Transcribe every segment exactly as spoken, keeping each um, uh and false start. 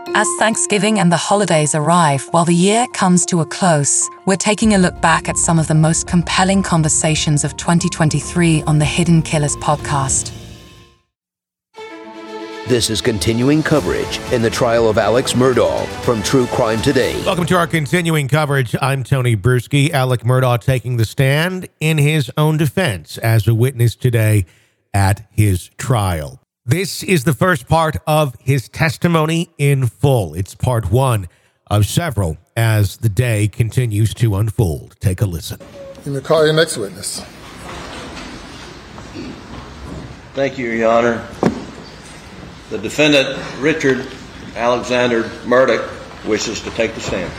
As Thanksgiving and the holidays arrive while the year comes to a close, we're taking a look back at some of the most compelling conversations of twenty twenty-three on the Hidden Killers podcast. This is continuing coverage in the trial of Alex Murdaugh from True Crime Today. Welcome to our continuing coverage. I'm Tony Bruschi. Alec Murdaugh taking the stand in his own defense as a witness today at his trial. This is the first part of his testimony in full. It's part one of several as the day continues to unfold. Take a listen. You may call your next witness. Thank you, Your Honor. The defendant, Richard Alexander Murdaugh, wishes to take the stand.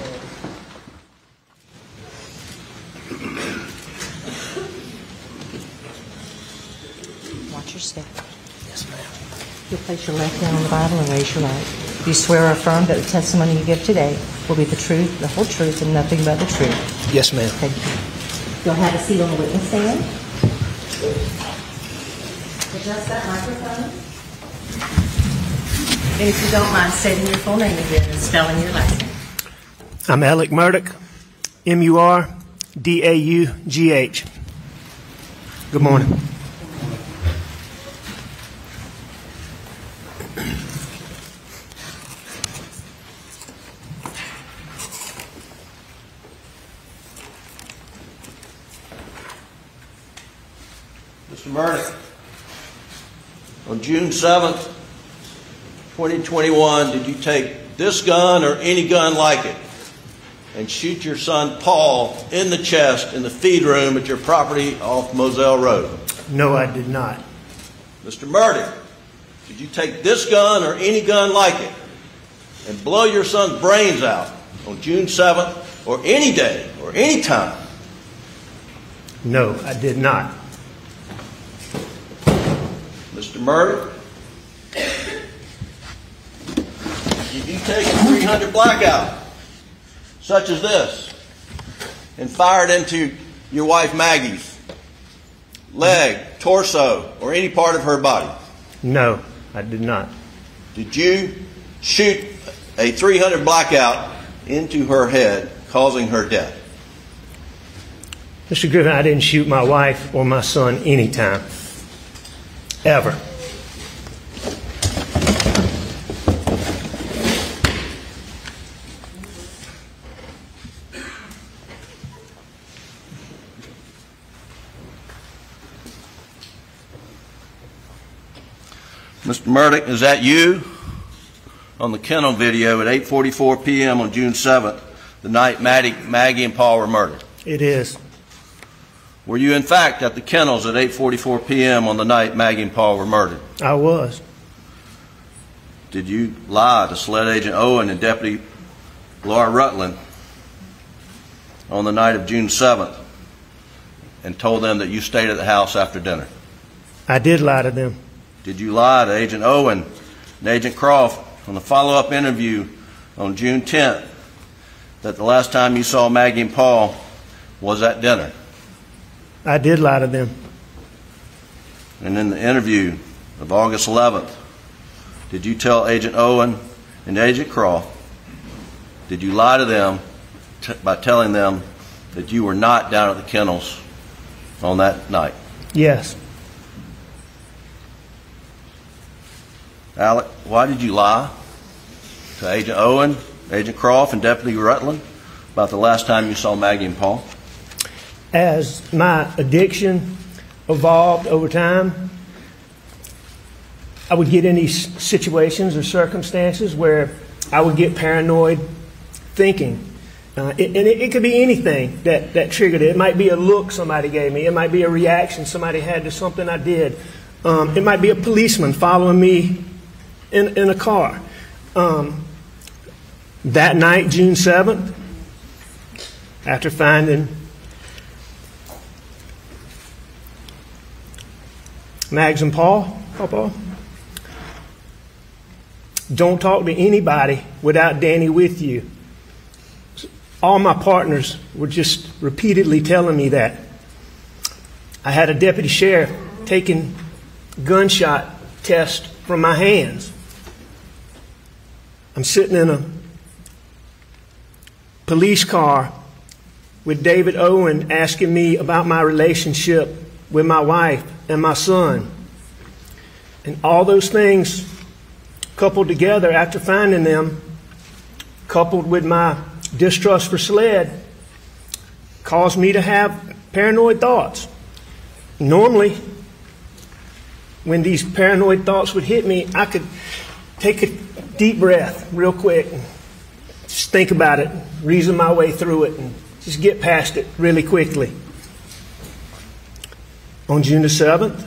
Watch your step. Yes, ma'am. You'll place your left hand on the Bible and raise your right. Do you swear or affirm that the testimony you give today will be the truth, the whole truth, and nothing but the truth? Yes, ma'am. Thank you. You'll have a seat on the witness stand. Adjust that microphone. And if you don't mind stating your full name again and spelling your last name. I'm Alec Murdaugh, M U R D A U G H. Good morning. Mister Murdaugh, on June seventh, twenty twenty-one, did you take this gun or any gun like it and shoot your son Paul in the chest in the feed room at your property off Moselle Road? No, I did not. Mister Murdaugh, did you take this gun or any gun like it and blow your son's brains out on June seventh or any day or any time? No, I did not. Mister Murdaugh, did you take a three hundred blackout, such as this, and fire it into your wife Maggie's leg, torso, or any part of her body? No, I did not. Did you shoot a three hundred blackout into her head, causing her death? Mister Griffin, I didn't shoot my wife or my son anytime. Ever. Mister Murdaugh, is that you on the kennel video at eight forty-four p.m. on June seventh, the night Maddie, Maggie and Paul were murdered? It is. Were you in fact at the kennels at eight forty-four p.m. on the night Maggie and Paul were murdered? I was. Did you lie to Sled Agent Owen and Deputy Laura Rutland on the night of June seventh and told them that you stayed at the house after dinner? I did lie to them. Did you lie to Agent Owen and Agent Croft on the follow-up interview on June tenth that the last time you saw Maggie and Paul was at dinner? I did lie to them. And in the interview of August eleventh, did you tell Agent Owen and Agent Croft, did you lie to them t- by telling them that you were not down at the kennels on that night? Yes. Alec, why did you lie to Agent Owen, Agent Croft, and Deputy Rutland about the last time you saw Maggie and Paul? As my addiction evolved over time, I would get in these situations or circumstances where I would get paranoid thinking. Uh, it, and it, it could be anything that, that triggered it. It might be a look somebody gave me. It might be a reaction somebody had to something I did. Um, it might be a policeman following me in, in a car. Um, that night, June seventh, after finding Mags and Paul, Paul, don't talk to anybody without Danny with you. All my partners were just repeatedly telling me that. I had a deputy sheriff taking gunshot tests from my hands. I'm sitting in a police car with David Owen asking me about my relationship with my wife and my son. And all those things coupled together after finding them, coupled with my distrust for SLED, caused me to have paranoid thoughts. Normally, when these paranoid thoughts would hit me, I could take a deep breath real quick and just think about it, reason my way through it, and just get past it really quickly. On June the seventh,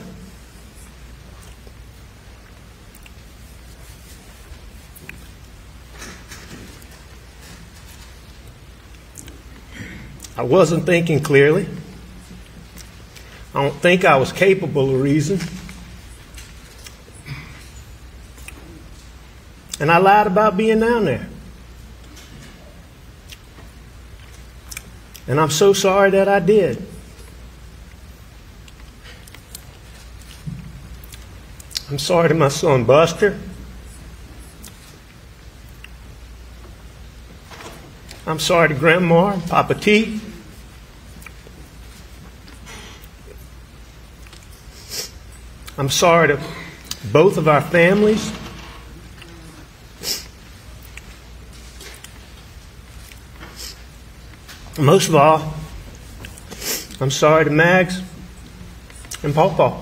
I wasn't thinking clearly. I don't think I was capable of reason. And I lied about being down there. And I'm so sorry that I did. I'm sorry to my son Buster. I'm sorry to Grandma and Papa T. I'm sorry to both of our families. Most of all, I'm sorry to Mags and Pawpaw.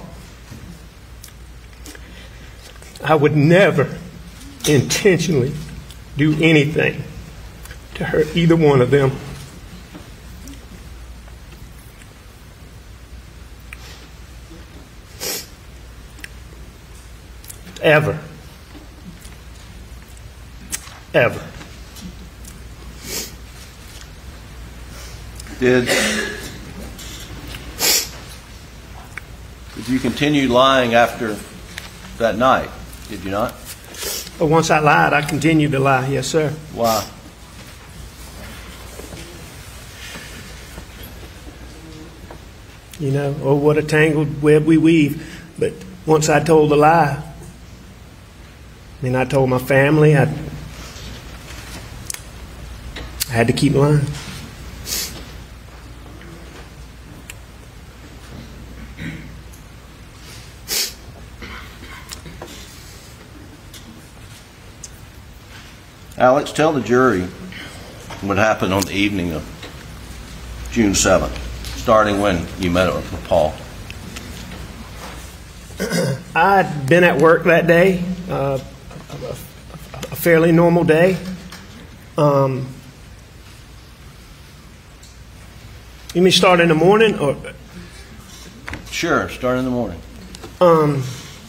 I would never intentionally do anything to hurt either one of them. Ever. Ever. Did, did you continue lying after that night? Did you not? But once I lied, I continued to lie. Yes, sir. Why? You know, oh, what a tangled web we weave. But once I told the lie, I mean, I told my family, I, I had to keep lying. Alex, tell the jury what happened on the evening of June seventh, starting when you met up with Paul. I'd been at work that day, uh, a, a fairly normal day. Um, you mean start in the morning, or? Sure, start in the morning. Um,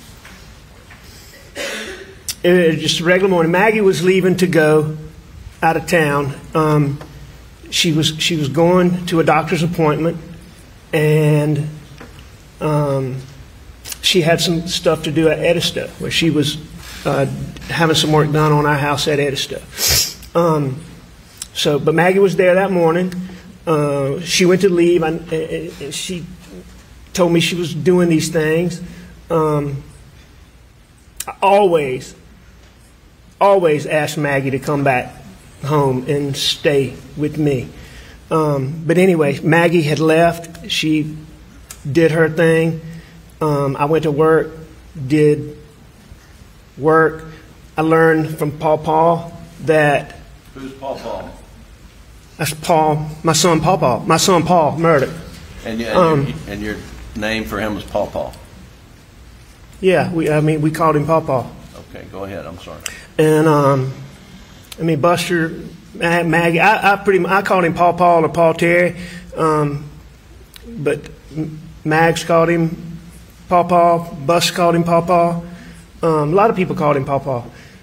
it was just a regular morning. Maggie was leaving to go out of town. Um, she was she was going to a doctor's appointment, and um, she had some stuff to do at Edista, where she was uh, having some work done on our house at Edista. Um, so, but Maggie was there that morning. Uh, she went to leave, and, and she told me she was doing these things. Um, I always, always asked Maggie to come back home and stay with me. Um, but anyway, Maggie had left. She did her thing. Um, I went to work, did work. I learned from Paw Paw that... Who's Paw Paw? That's Paul, my son Paw Paw. My son Paul Murdoch. And, you, and, um, your, and your name for him was Paw Paw? Yeah, we, I mean, we called him Paw Paw. Okay, go ahead. I'm sorry. And, um, I mean, Buster, Maggie, I, I pretty I called him Paw Paw or Paul Terry. Um, but Mags called him Paw Paw. Buster called him Paw Paw. Um, a lot of people called him Paw Paw.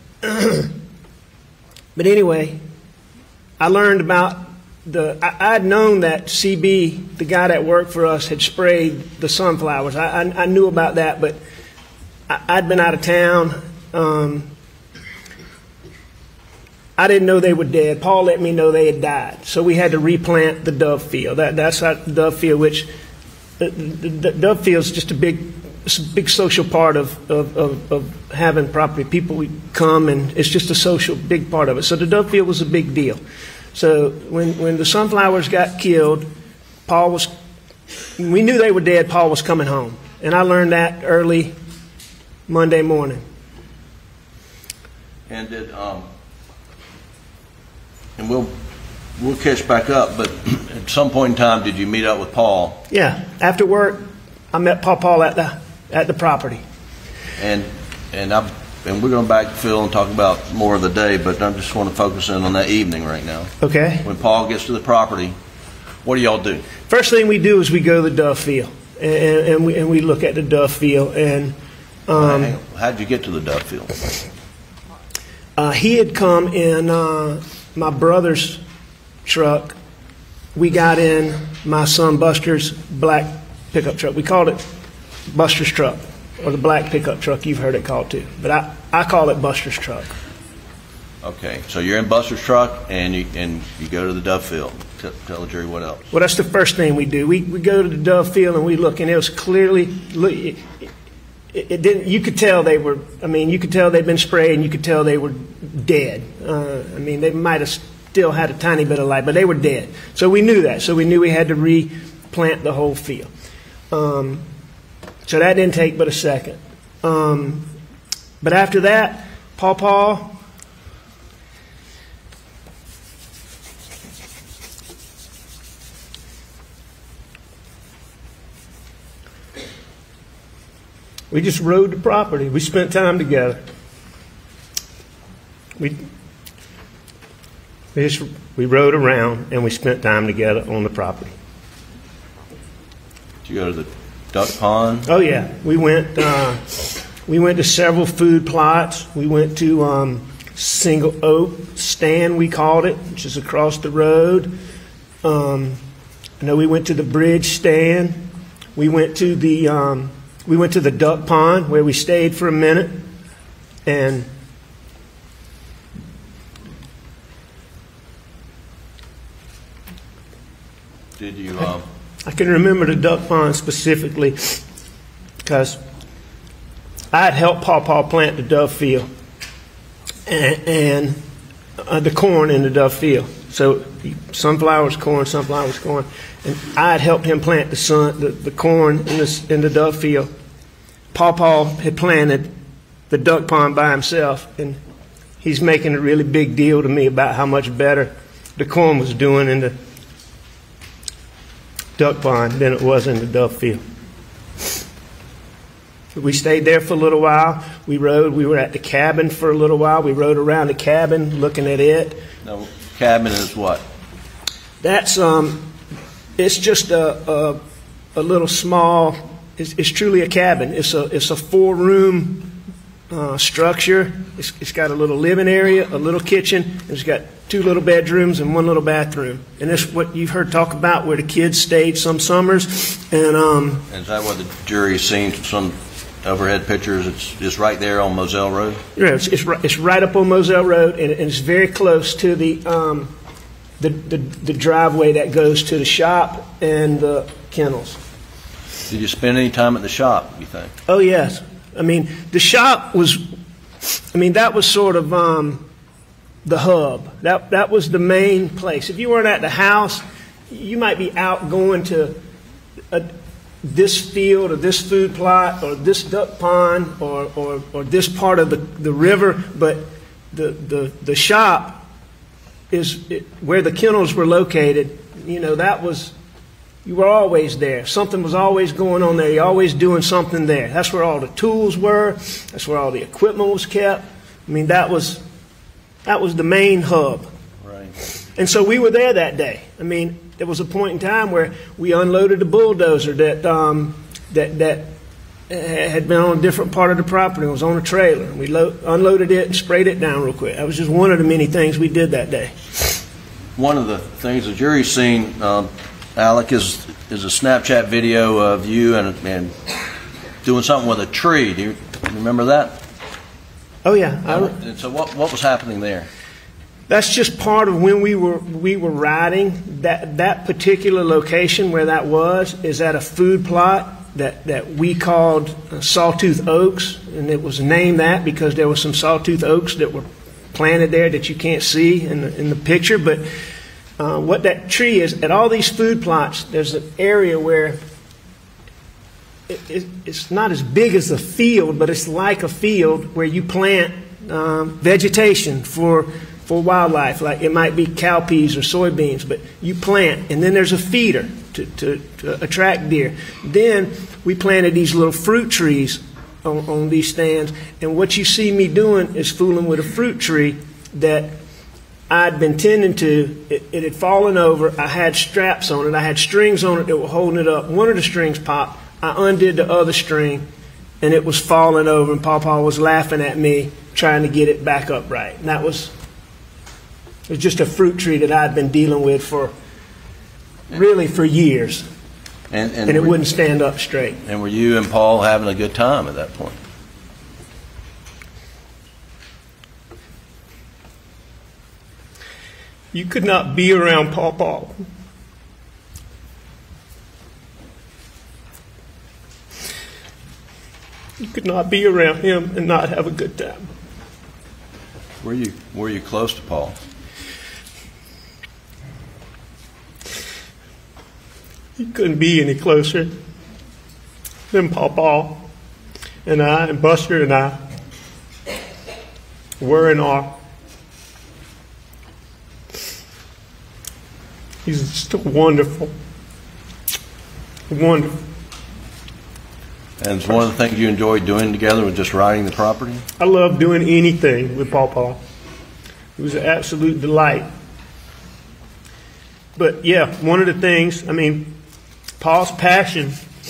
But anyway, I learned about the, I, I'd known that C B, the guy that worked for us, had sprayed the sunflowers. I, I, I knew about that, but I, I'd been out of town. Um, I didn't know they were dead. Paul let me know they had died. So we had to replant the dove field. That, that's our dove field, which the, the, the dove field is just a big it's a big social part of, of, of, of having property. People come, and it's just a social big part of it. So the Dove Field was a big deal. So when, when the sunflowers got killed, Paul was, we knew they were dead, Paul was coming home. And I learned that early Monday morning. And did, um, and we'll, we'll catch back up, but at some point in time, did you meet up with Paul? Yeah, after work, I met Paul Paul at the, at the property. And, and I, and we're going to backfill and talk about more of the day, but I just want to focus in on that evening right now. Okay. When Paul gets to the property, what do y'all do? First thing we do is we go to the Dove Field, and, and we and we look at the Dove Field. And um, how did you get to the Dove Field? Uh, he had come in uh, my brother's truck. We got in my son Buster's black pickup truck. We called it Buster's truck, or the black pickup truck. You've heard it called too, but I, I call it Buster's truck. Okay, so you're in Buster's truck, and you and you go to the Dove Field. Tell, tell the jury what else. Well, that's the first thing we do. We we go to the Dove Field and we look, and it was clearly it, it, it didn't. You could tell they were. I mean, you could tell they'd been sprayed, and you could tell they were dead. Uh, I mean, they might have still had a tiny bit of life, but they were dead. So we knew that. So we knew we had to replant the whole field. Um, so that didn't take but a second. Um, but after that, Paw Paw. We just rode the property. We spent time together. We, we just we rode around and we spent time together on the property. Did you go to the duck pond? Oh yeah, we went. Uh, we went to several food plots. We went to um, Single Oak Stand, we called it, which is across the road. Um, I know we went to the Bridge Stand. We went to the. Um, We went to the duck pond where we stayed for a minute, and did you? Um, I can remember the duck pond specifically because I had helped Paw Paw plant the Dove Field and, and uh, the corn in the Dove Field. So sunflowers, corn, sunflowers, corn. And I had helped him plant the sun, the, the corn in the, in the Dove Field. Paw Paw had planted the duck pond by himself, and he's making a really big deal to me about how much better the corn was doing in the duck pond than it was in the Dove Field. We stayed there for a little while. We rode. We were at the cabin for a little while. We rode around the cabin looking at it. Now, cabin is what? That's um, it's just a a, a little small. It's, it's truly a cabin. It's a it's a four room uh, structure. It's, it's got a little living area, a little kitchen. And it's got two little bedrooms and one little bathroom. And it's what you've heard talk about, where the kids stayed some summers. And um, and is that what the jury's seen? Some overhead pictures. It's just right there on Moselle Road. Yeah, it's it's right, it's right up on Moselle Road, and, and it's very close to the um, the, the the driveway that goes to the shop and the kennels. Did you spend any time at the shop, you think? Oh, yes. I mean, the shop was, I mean, that was sort of um, the hub. That that was the main place. If you weren't at the house, you might be out going to a, this field or this food plot or this duck pond or, or, or this part of the, the river, but the, the, the shop is it, where the kennels were located. You know, that was... You were always there. Something was always going on there. You're always doing something there. That's where all the tools were. That's where all the equipment was kept. I mean, that was that was the main hub. Right. And so we were there that day. I mean, there was a point in time where we unloaded a bulldozer that um, that that had been on a different part of the property. It was on a trailer. We lo- unloaded it and sprayed it down real quick. That was just one of the many things we did that day. One of the things the jury's seen, um, Alec, is is a Snapchat video of you and and doing something with a tree. Do you remember that? Oh yeah. I, and so what what was happening there? That's just part of when we were we were riding. That that particular location where that was is at a food plot that, that we called uh, Sawtooth Oaks, and it was named that because there were some Sawtooth Oaks that were planted there that you can't see in the, in the picture. But uh, what that tree is, at all these food plots, there's an area where it, it, it's not as big as a field, but it's like a field where you plant um, vegetation for for wildlife. Like it might be cowpeas or soybeans, but you plant, and then there's a feeder to, to, to attract deer. Then we planted these little fruit trees on, on these stands, and what you see me doing is fooling with a fruit tree that I'd been tending to. It, it had fallen over. I had straps on it. I had strings on it that were holding it up. One of the strings popped. I undid the other string, and it was falling over, and Pawpaw was laughing at me trying to get it back upright. And that was, it was just a fruit tree that I'd been dealing with for really for years. And, and, and it were, wouldn't stand up straight. And were you and Paul having a good time at that point? You could not be around Pawpaw You could not be around him and not have a good time. Were you were you close to Paul? You couldn't be any closer than Pawpaw and I and Buster and I were and are. He's just wonderful, wonderful. And it's one of the things you enjoyed doing together was just riding the property? I love doing anything with Pawpaw. It was an absolute delight. But yeah, one of the things, I mean, Paul's passion.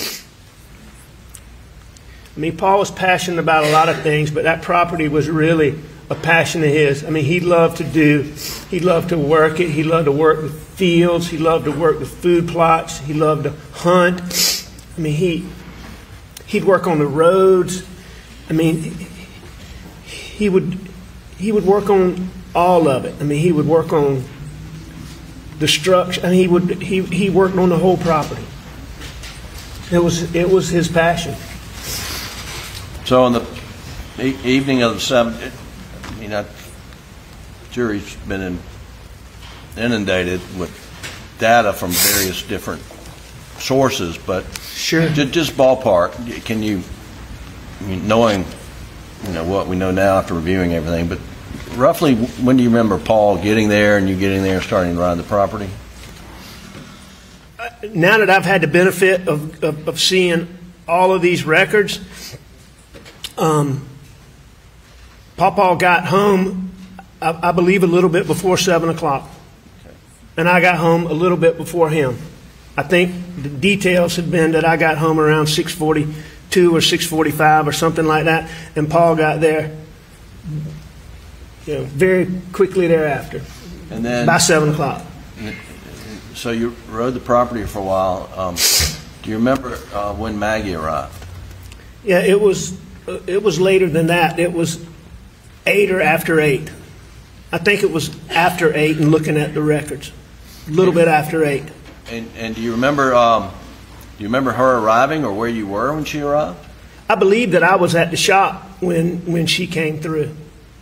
I mean, Paul was passionate about a lot of things, but that property was really a passion of his. I mean, he loved to do, he loved to work it. He loved to work the fields. He loved to work the food plots. He loved to hunt. I mean, he... He'd work on the roads. I mean, he would he would work on all of it. I mean, he would work on the structure. I mean, he would he he worked on the whole property. It was it was his passion. So on the e- evening of the seventh, I mean, that jury's been in, inundated with data from various different sources, but sure, just, just ballpark. Can you, I mean, knowing, you know, what we know now after reviewing everything, but roughly when do you remember Paul getting there and you getting there and starting to ride the property? Uh, now that I've had the benefit of, of, of seeing all of these records, um, Pawpaw got home, I, I believe, a little bit before seven o'clock, okay. And I got home a little bit before him. I think the details had been that I got home around six forty-two or six forty-five or something like that, and Paul got there, you know, very quickly thereafter. And then by seven o'clock. So you rode the property for a while. Um, do you remember uh, when Maggie arrived? Yeah, it was uh, it was later than that. It was eight or after eight. I think it was after eight. And looking at the records, a little bit after eight. And, and do you remember um, do you remember her arriving or where you were when she arrived? I believe that I was at the shop when, when she came through,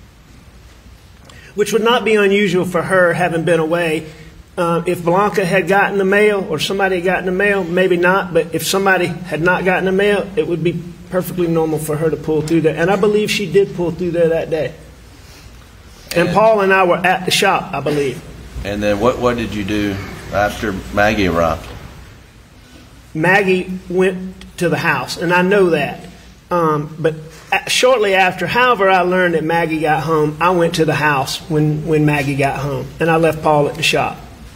which would not be unusual for her having been away. Uh, if Blanca had gotten the mail or somebody had gotten the mail, maybe not. But if somebody had not gotten the mail, it would be perfectly normal for her to pull through there. And I believe she did pull through there that day. And, and Paul and I were at the shop, I believe. And then what, what did you do after Maggie arrived? Maggie went to the house, and I know that. Um, but shortly after, however I learned that Maggie got home, I went to the house when, when Maggie got home, and I left Paul at the shop.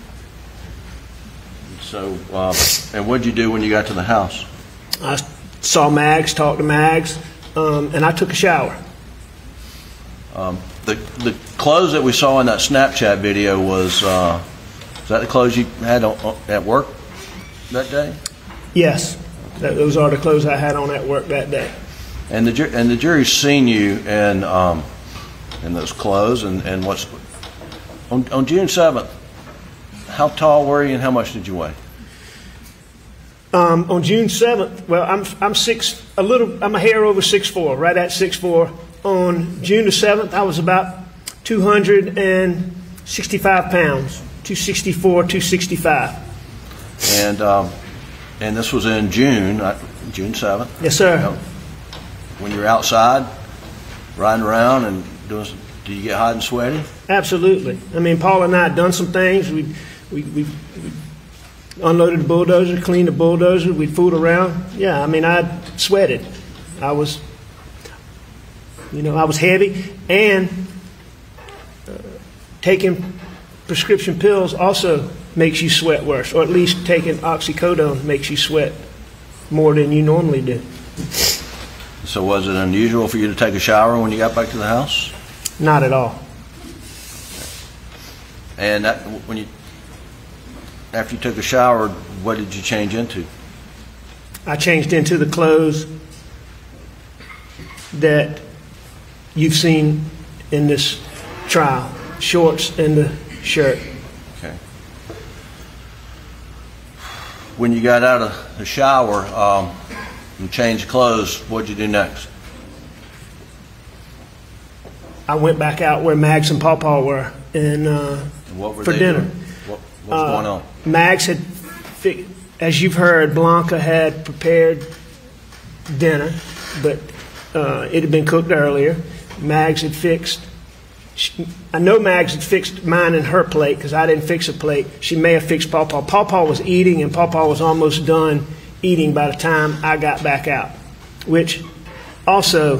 So, uh, and what did you do when you got to the house? I saw Mags, talked to Mags, um, and I took a shower. Um, the the clothes that we saw in that Snapchat video was, uh, is that the clothes you had on, at work that day? Yes, that, those are the clothes I had on at work that day. And the ju- and the jury's seen you in um, in those clothes, and, and what's on, on June seventh. How tall were you, and how much did you weigh? Um, on June seventh, well, I'm I'm six a little I'm a hair over six four, right at six four. On June the seventh, I was about two hundred sixty-five pounds, two sixty-four, two sixty-five. And um, and this was in June, uh, June seventh. Yes, sir. You know, when you're outside, riding around and doing, some, do you get hot and sweaty? Absolutely. I mean, Paul and I had done some things. We we we. we unloaded the bulldozer, cleaned the bulldozer, we'd fooled around. Yeah, I mean, I sweated. I was, you know, I was heavy, and uh, taking prescription pills also makes you sweat worse, or at least taking oxycodone makes you sweat more than you normally do. So was it unusual for you to take a shower when you got back to the house? Not at all. And that, when you after you took a shower, what did you change into? I changed into the clothes that you've seen in this trial, shorts and the shirt. Okay. When you got out of the shower um, and changed clothes, what did you do next? I went back out where Mags and Paw Paw were and, uh, and what were for they dinner. Doing? What, what was uh, going on? Mags had, fi- as you've heard, Blanca had prepared dinner, but uh, it had been cooked earlier. Mags had fixed, she, I know Mags had fixed mine and her plate because I didn't fix a plate. She may have fixed Paw Paw. Paw Paw was eating, and Paw Paw was almost done eating by the time I got back out, which also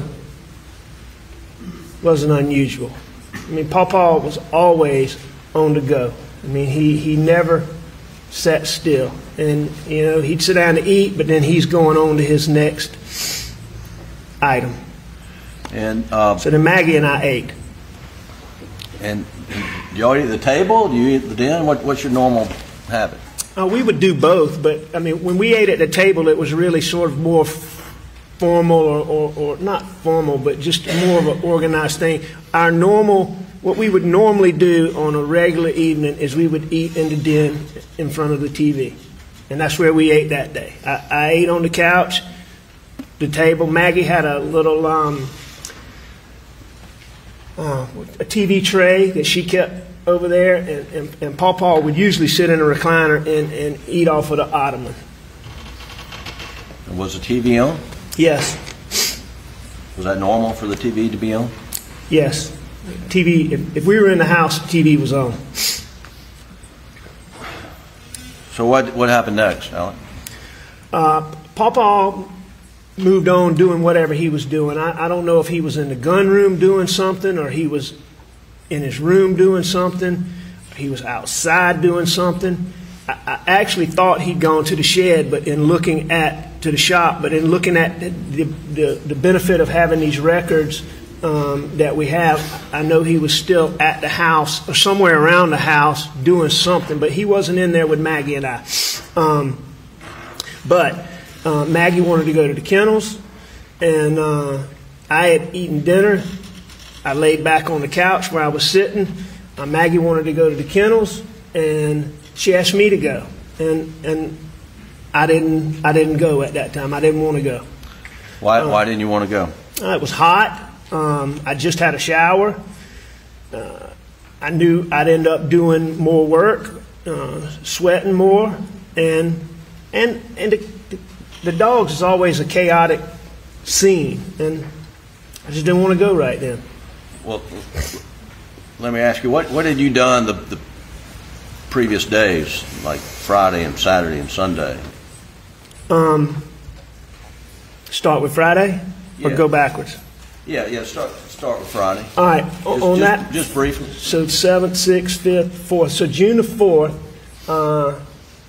wasn't unusual. I mean, Paw Paw was always on the go. I mean, he, he never sat still. And, you know, he'd sit down to eat, but then he's going on to his next item. And uh, So then Maggie and I ate. and do you all eat at the table? Do you eat at the den? What, what's your normal habit? Uh, we would do both, but, I mean, when we ate at the table, it was really sort of more formal or, or, or not formal, but just more of an organized thing. Our normal... What we would normally do on a regular evening is we would eat in the den in front of the T V. And that's where we ate that day. I, I ate on the couch, the table. Maggie had a little um, uh, a T V tray that she kept over there, and, and, and Paw Paw would usually sit in a recliner and, and eat off of the ottoman. And was the T V on? Yes. Was that normal for the T V to be on? Yes. T V, if, if we were in the house, T V was on. So what what happened next, Alec? Uh, Paw Paw moved on doing whatever he was doing. I, I don't know if he was in the gun room doing something, or he was in his room doing something, or he was outside doing something. I, I actually thought he'd gone to the shed, but in looking at, to the shop, but in looking at the, the, the benefit of having these records Um, that we have, I know he was still at the house or somewhere around the house doing something, but he wasn't in there with Maggie and I. Um, but uh, Maggie wanted to go to the kennels, and uh, I had eaten dinner. I laid back on the couch where I was sitting. Uh, Maggie wanted to go to the kennels, and she asked me to go, and and I didn't. I didn't go at that time. I didn't want to go. Why Uh, why didn't you want to go? Uh, it was hot. Um, I just had a shower. Uh, I knew I'd end up doing more work, uh, sweating more, and and and the, the dogs is always a chaotic scene, and I just didn't want to go right then. Well, let me ask you, what what had you done the, the previous days, like Friday and Saturday and Sunday? Um, start with Friday, or Yeah. go backwards. Yeah, yeah. Start start with Friday. All right, o- Just, on just, that. just briefly. So seventh, sixth, fifth, fourth. So June the fourth, uh,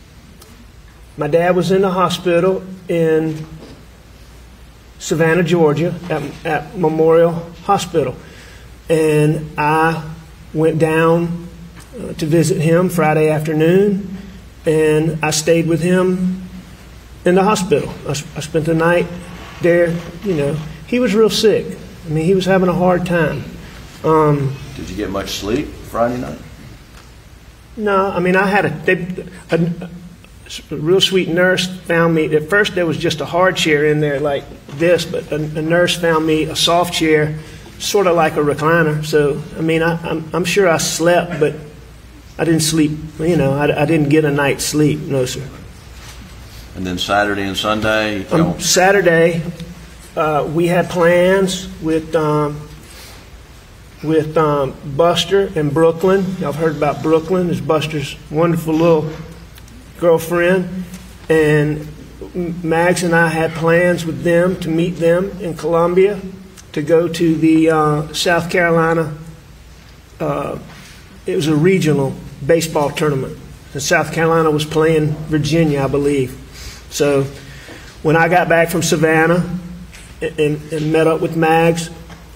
my dad was in the hospital in Savannah, Georgia, at, at Memorial Hospital, and I went down uh, to visit him Friday afternoon, and I stayed with him in the hospital. I, s- I spent the night there. You know, he was real sick. I mean, he was having a hard time. Um, Did you get much sleep Friday night? No, I mean, I had a, they, a a real sweet nurse found me. At first, there was just a hard chair in there like this, but a, a nurse found me a soft chair, sort of like a recliner. So, I mean, I, I'm, I'm sure I slept, but I didn't sleep. You know, I, I didn't get a night's sleep. No, sir. And then Saturday and Sunday? Um, Saturday, uh, we had plans with um, with um, Buster and Brooklyn. Y'all have heard about Brooklyn. It's Buster's wonderful little girlfriend. And Mags and I had plans with them to meet them in Columbia to go to the uh, South Carolina. Uh, it was a regional baseball tournament. And South Carolina was playing Virginia, I believe. So when I got back from Savannah and, and, and met up with Mags,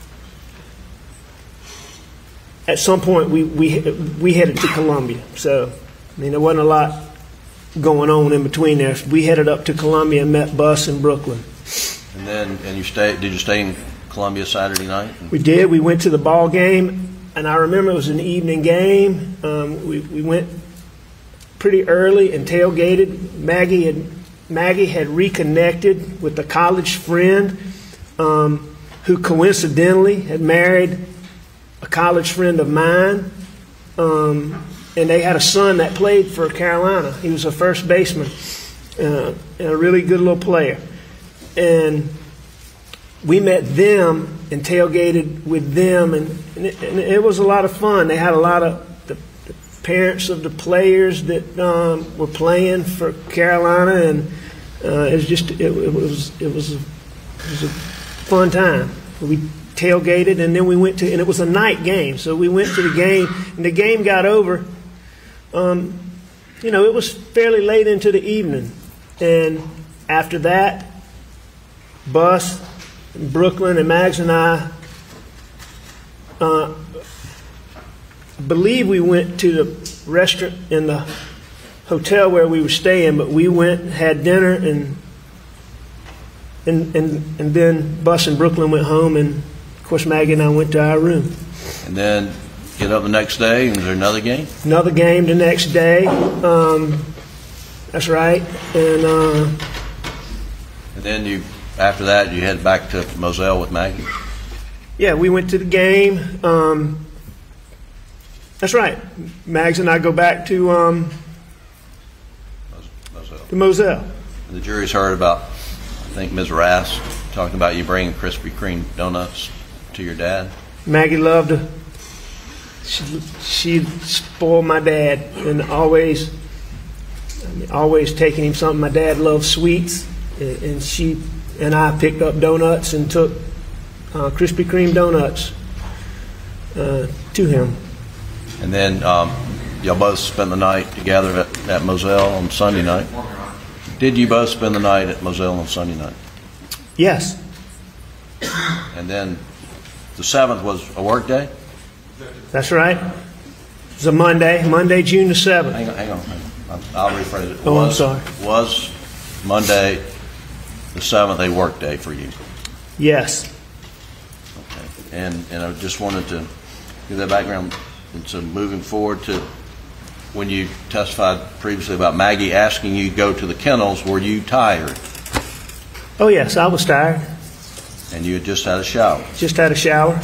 at some point we, we, we headed to Columbia. So, I mean, there wasn't a lot going on in between there. We headed up to Columbia and met Bus in Brooklyn. And then, and you stay, did you stay in Columbia Saturday night? We did. We went to the ball game, and I remember it was an evening game. Um, we, we went pretty early and tailgated. Maggie had Maggie had reconnected with a college friend um, who coincidentally had married a college friend of mine, um, and they had a son that played for Carolina. He was a first baseman uh, and a really good little player. And we met them and tailgated with them, and, and, it, and it was a lot of fun. They had a lot of the, the parents of the players that um, were playing for Carolina, and uh, it was just it, it was it was a, it was a fun time. We tailgated, and then we went to, and it was a night game, so we went to the game, and the game got over. Um, you know, it was fairly late into the evening, and after that, Bus, Brooklyn, and Mags and I uh, believe we went to the restaurant in the hotel where we were staying, but we went, had dinner, and and and, and then Bus and Brooklyn went home, and of course Maggie and I went to our room. And then get up the next day, and is there another game? Another game the next day. Um, that's right. And uh, and then you, after that, you head back to Moselle with Maggie? Yeah, we went to the game. Um, that's right. Mags and I go back to um, Moselle. to Moselle. And the jury's heard about, I think, Miz Rass talking about you bringing Krispy Kreme donuts to your dad. Maggie loved to. She, she spoiled my dad, and always, I mean, always taking him something. My dad loved sweets, and, and she and I picked up donuts and took uh, Krispy Kreme donuts uh, to him. And then um, y'all both spent the night together at, at Moselle on Sunday night. Did you both spend the night at Moselle on Sunday night? Yes. And then the seventh was a work day? That's right. It was a Monday, Monday, June the seventh. Hang on, hang on. Hang on. I'll rephrase it. Oh, I'm was, sorry. Was Monday the seventh a work day for you? Yes. Okay. And and I just wanted to give that background. And so moving forward to when you testified previously about Maggie asking you to go to the kennels, were you tired? Oh, yes, I was tired. And you had just had a shower? Just had a shower.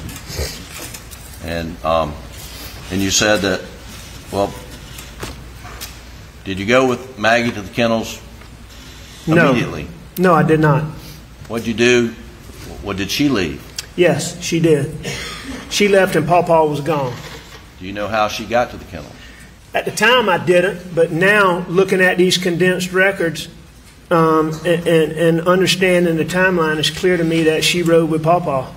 And um, and you said that, well, did you go with Maggie to the kennels immediately? No, no, I did not. What'd you do? What did she leave? Yes, she did. She left and Paw Paw was gone. Do you know how she got to the kennels? At the time, I didn't, but now looking at these condensed records um, and, and, and understanding the timeline, it's clear to me that she rode with Paw Paw.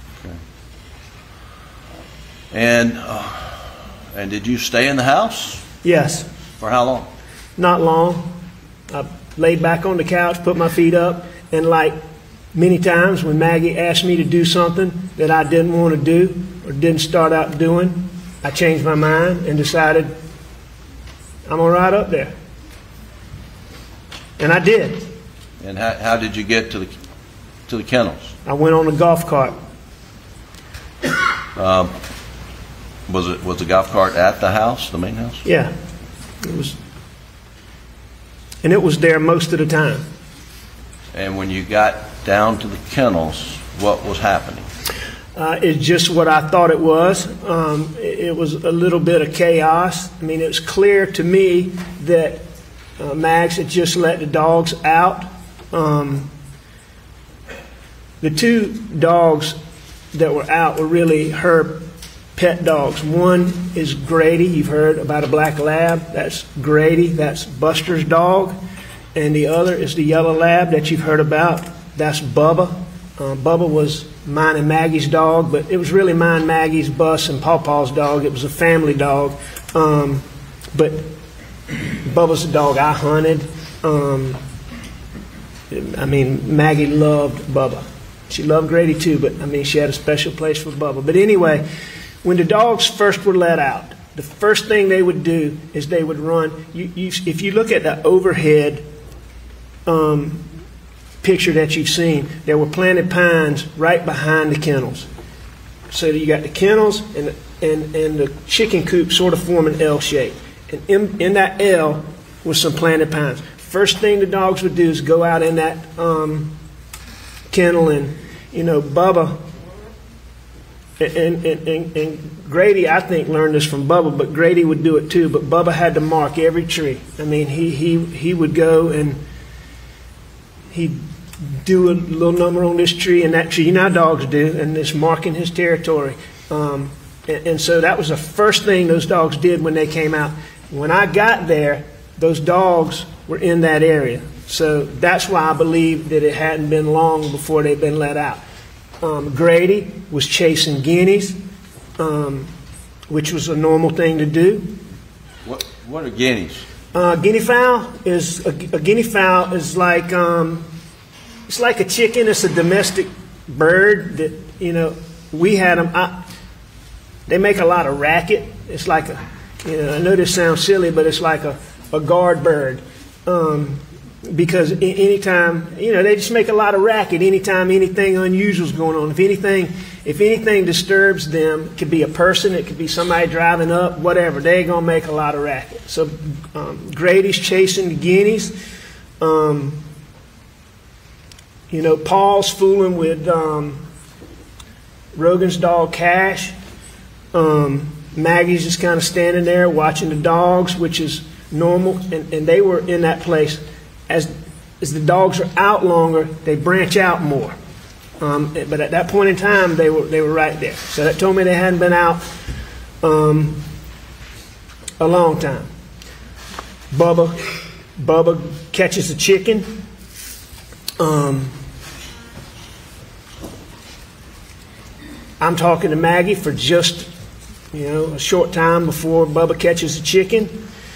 And uh, and did you stay in the house? Yes. For how long? Not long. I laid back on the couch, put my feet up, and like many times when Maggie asked me to do something that I didn't want to do or didn't start out doing, I changed my mind and decided I'm going to ride up there. And I did. And how, how did you get to the to the kennels? I went on a golf cart. Um, was it was the golf cart at the house, the main house? Yeah. It was. and it was there most of the time. And when you got down to the kennels, what was happening? Uh, it's just what I thought it was. Um, it, it was a little bit of chaos. I mean, it was clear to me that uh, Mags had just let the dogs out. Um, the two dogs that were out were really her pet dogs. One is Grady. You've heard about a black lab. That's Grady. That's Buster's dog. And the other is the yellow lab that you've heard about. That's Bubba. Uh, Bubba was mine and Maggie's dog, but it was really mine, Maggie's, Bus, and Paw Paw's dog. It was a family dog. Um, but Bubba's a dog I hunted. Um, I mean, Maggie loved Bubba. She loved Grady too, but I mean, she had a special place for Bubba. But anyway, when the dogs first were let out, the first thing they would do is they would run. You, you, if you look at the overhead um, picture that you've seen, there were planted pines right behind the kennels. So you got the kennels and the, and, and the chicken coop sort of form an L shape. And in, in that L was some planted pines. First thing the dogs would do is go out in that um, kennel, and, you know, Bubba and, and, and, and Grady, I think, learned this from Bubba, but Grady would do it too. But Bubba had to mark every tree. I mean, he he he would go and he'd do a little number on this tree and that tree. You know how dogs do, and it's marking his territory. Um, and, and so that was the first thing those dogs did when they came out. When I got there, those dogs were in that area. So that's why I believe that it hadn't been long before they'd been let out. Um, Grady was chasing guineas, um, which was a normal thing to do. What What are guineas? Uh, guinea fowl is a, a guinea fowl is like um, it's like a chicken. It's a domestic bird that, you know, we had them. I, they make a lot of racket. It's like a, you know, I know this sounds silly, but it's like a, a guard bird. Um, because anytime, you know, they just make a lot of racket anytime anything unusual is going on. If anything, if anything disturbs them, it could be a person, it could be somebody driving up, whatever, they're going to make a lot of racket. So um, Grady's chasing the guineas. Um, you know, Paul's fooling with um, Rogan's dog Cash. Um, Maggie's just kind of standing there watching the dogs, which is normal, and, and they were in that place. As as the dogs are out longer, they branch out more. Um, but at that point in time, they were they were right there. So that told me they hadn't been out um, a long time. Bubba Bubba catches a chicken. Um, I'm talking to Maggie for just, you know, a short time before Bubba catches a chicken.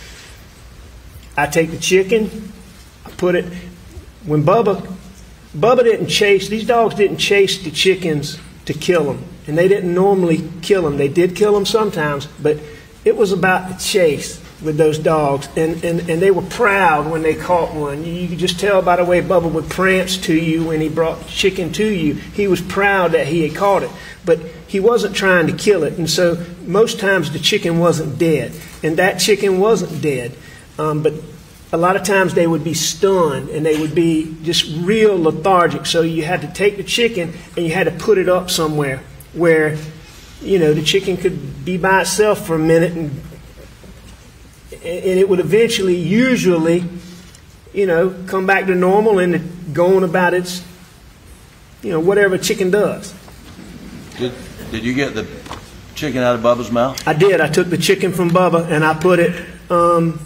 I take the chicken. Put it when Bubba Bubba didn't chase, these dogs didn't chase the chickens to kill them, and they didn't normally kill them. They did kill them sometimes, but it was about the chase with those dogs, and, and, and they were proud when they caught one. You, you could just tell by the way Bubba would prance to you when he brought the chicken to you. He was proud that he had caught it, but he wasn't trying to kill it, and so most times the chicken wasn't dead, and that chicken wasn't dead, um, but a lot of times they would be stunned and they would be just real lethargic. So you had to take the chicken and you had to put it up somewhere where, you know, the chicken could be by itself for a minute, and and it would eventually, usually, you know, come back to normal and go on about its, you know, whatever a chicken does. Did Did you get the chicken out of Bubba's mouth? I did. I took the chicken from Bubba and I put it um,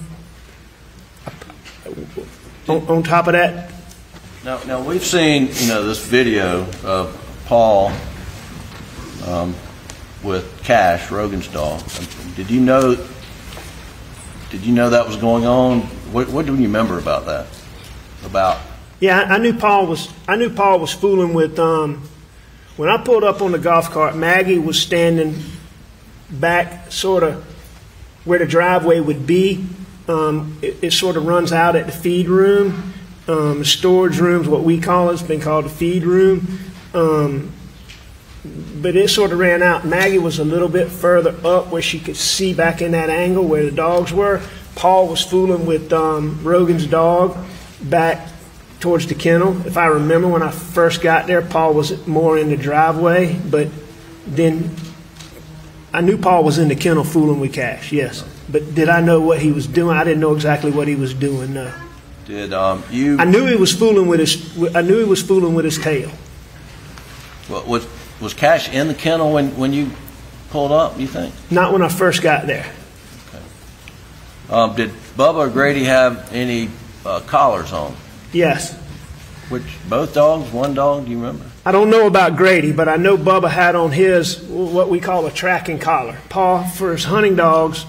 On, on top of that. Now, now we've seen, you know, this video of Paul um, with Cash, Rogan's dog. Did you know? Did you know that was going on? What, what do you remember about that? About? Yeah, I, I knew Paul was. I knew Paul was fooling with. Um, when I pulled up on the golf cart, Maggie was standing back, sort of where the driveway would be. Um, it, it sort of runs out at the feed room. Um, the storage room is what we call it. It's been called the feed room. Um, but it sort of ran out. Maggie was a little bit further up where she could see back in that angle where the dogs were. Paul was fooling with um, Rogan's dog back towards the kennel. If I remember, when I first got there, Paul was more in the driveway, but then I knew Paul was in the kennel fooling with Cash, yes. But did I know what he was doing? I didn't know exactly what he was doing, no. Did um, you... I knew he was fooling with his, I knew he was fooling with his tail. Well, was, was Cash in the kennel when, when you pulled up, you think? Not when I first got there. Okay. Um, did Bubba or Grady have any uh, collars on? Yes. Which, both dogs, one dog, do you remember? I don't know about Grady, but I know Bubba had on his what we call a tracking collar. Paul, for his hunting dogs,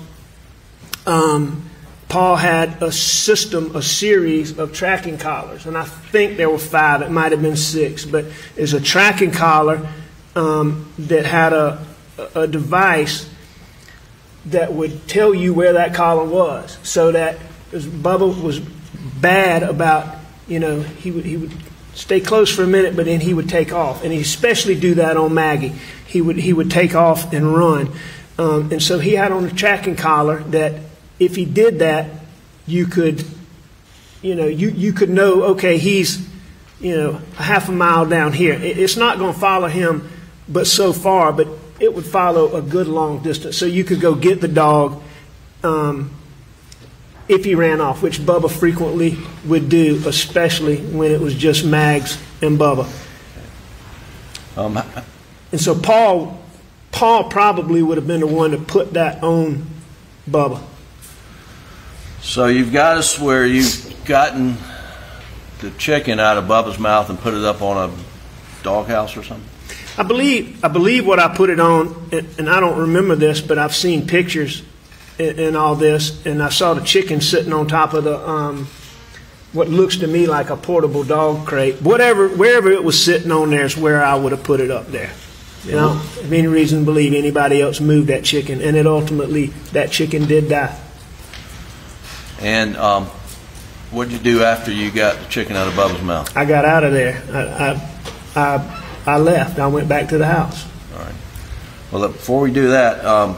um, Paul had a system, a series of tracking collars, and I think there were five. It might have been six, but it's a tracking collar um, that had a, a device that would tell you where that collar was, so that as Bubba was bad about, you know, he would he would stay close for a minute, but then he would take off, and he especially do that on Maggie. He would he would take off and run, um, and so he had on a tracking collar that if he did that, you could, you know, you you could know, okay, he's, you know, a half a mile down here. It, it's not going to follow him, but so far, but it would follow a good long distance, so you could go get the dog. Um, if he ran off, which Bubba frequently would do, especially when it was just Mags and Bubba. Um, and so Paul, Paul probably would have been the one to put that on Bubba. So you've got us where you've gotten the chicken out of Bubba's mouth and put it up on a doghouse or something? I believe, I believe what I put it on, and, and I don't remember this, but I've seen pictures and all this, and I saw the chicken sitting on top of the um, what looks to me like a portable dog crate. Whatever, wherever it was sitting on there is where I would have put it up there. You know, have any reason to believe anybody else moved that chicken, and it ultimately, that chicken did die. And um, what did you do after you got the chicken out of Bubba's mouth? I got out of there. I, I, I, I left. I went back to the house. All right. Well, look, before we do that, um,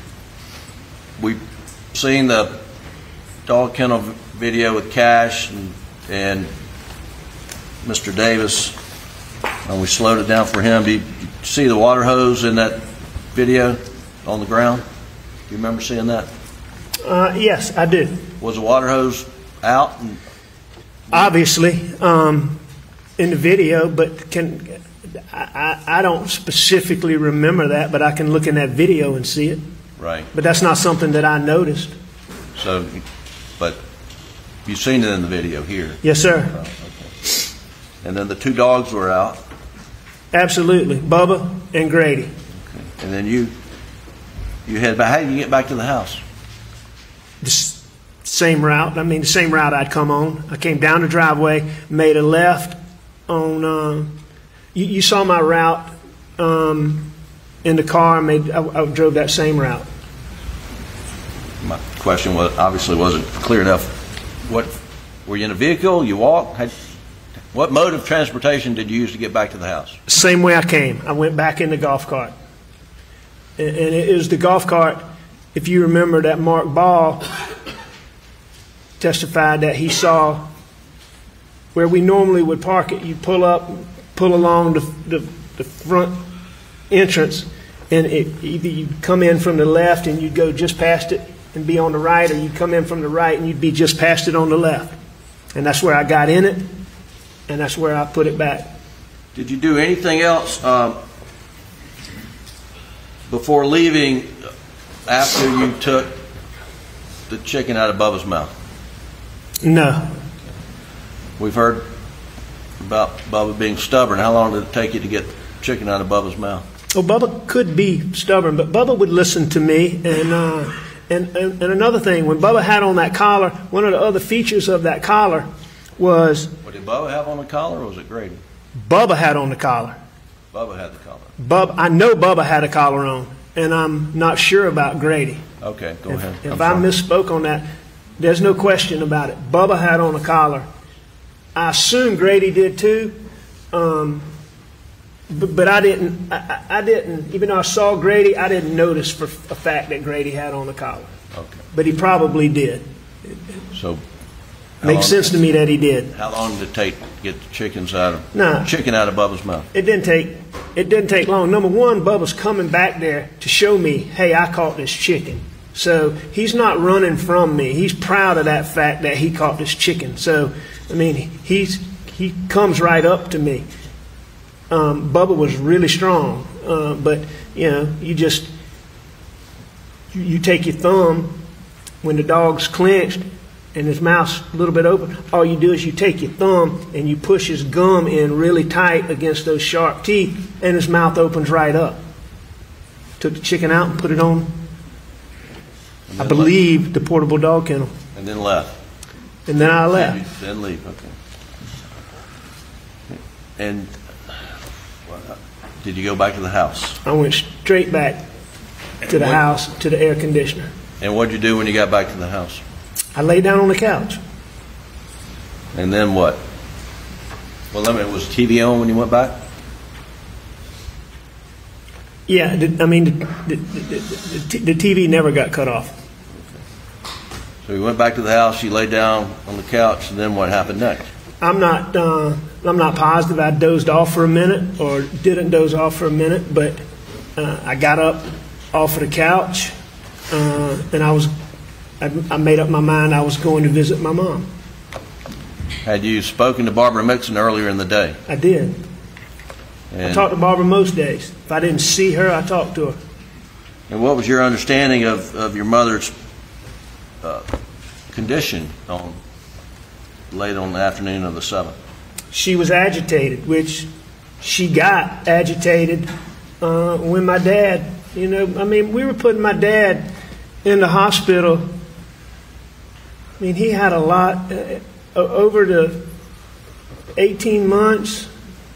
we've seen the dog kennel video with Cash and, and Mister Davis, and we slowed it down for him. Do you, do you see the water hose in that video on the ground? Do you remember seeing that? Uh, yes, I do. Was the water hose out? And obviously, um, in the video, but can I, I, I don't specifically remember that, but I can look in that video and see it. Right. But that's not something that I noticed. So, but you've seen it in the video here? Yes, sir. Oh, okay. And then the two dogs were out? Absolutely. Bubba and Grady. Okay. And then you you head back. How did you get back to the house? The s- same route. I mean, the same route I'd come on. I came down the driveway, made a left on, uh, you, you saw my route um, in the car. I, made, I, I drove that same route. My question was obviously wasn't clear enough. What were you in a vehicle? You walked? Had, what mode of transportation did you use to get back to the house? Same way I came. I went back in the golf cart, and, and it was the golf cart. If you remember that Mark Ball testified that he saw where we normally would park it. You pull up, pull along the the, the front entrance, and it, either you'd come in from the left and you'd go just past it and be on the right, or you'd come in from the right and you'd be just past it on the left. And that's where I got in it, and that's where I put it back. Did you do anything else um, before leaving after you took the chicken out of Bubba's mouth? No. We've heard about Bubba being stubborn. How long did it take you to get chicken out of Bubba's mouth? Well, Bubba could be stubborn, but Bubba would listen to me. And, uh, and, and, and another thing, when Bubba had on that collar, one of the other features of that collar was... What did Bubba have on the collar, or was it Grady? Bubba had on the collar. Bubba had the collar. Bubba, I know Bubba had a collar on, and I'm not sure about Grady. Okay, go if, ahead. If I'm I sorry. misspoke on that, there's no question about it. Bubba had on a collar. I assume Grady did too. Um, but, but I didn't. I, I I didn't. Even though I saw Grady, I didn't notice for a fact that Grady had on the collar. Okay. But he probably did. So, how long- Makes sense to me that he did. How long did it take to get the chickens out of Nah. chicken out of Bubba's mouth? It didn't take. It didn't take long. Number one, Bubba's coming back there to show me, hey, I caught this chicken. So he's not running from me. He's proud of that fact that he caught this chicken. So, I mean, he's he comes right up to me. Um, Bubba was really strong, uh, but you know, you just you, you take your thumb when the dog's clenched and his mouth's a little bit open. All you do is you take your thumb and you push his gum in really tight against those sharp teeth, and his mouth opens right up. Took the chicken out and put it on, And I then believe, the portable dog kennel, left. And then left. and then I left. Then leave. Okay. And uh, did you go back to the house? I went straight back to the What- house, to the air conditioner. And what did you do when you got back to the house? I lay down on the couch. And then what? Well, I mean, was T V on when you went back? Yeah, the, I mean, the, the, the, the, the T V never got cut off. So you went back to the house, you lay down on the couch, and then what happened next? I'm not, uh, I'm not positive I dozed off for a minute or didn't doze off for a minute, but uh, I got up off of the couch, uh, and I was, I, I made up my mind I was going to visit my mom. Had you spoken to Barbara Mixon earlier in the day? I did. I And, talked to Barbara most days. If I didn't see her, I talked to her. and what was your understanding of, of your mother's uh, condition on late on the afternoon of the seventh? She was agitated, which she got agitated uh, when my dad, you know, I mean, we were putting my dad in the hospital. I mean, he had a lot, uh, over the eighteen months,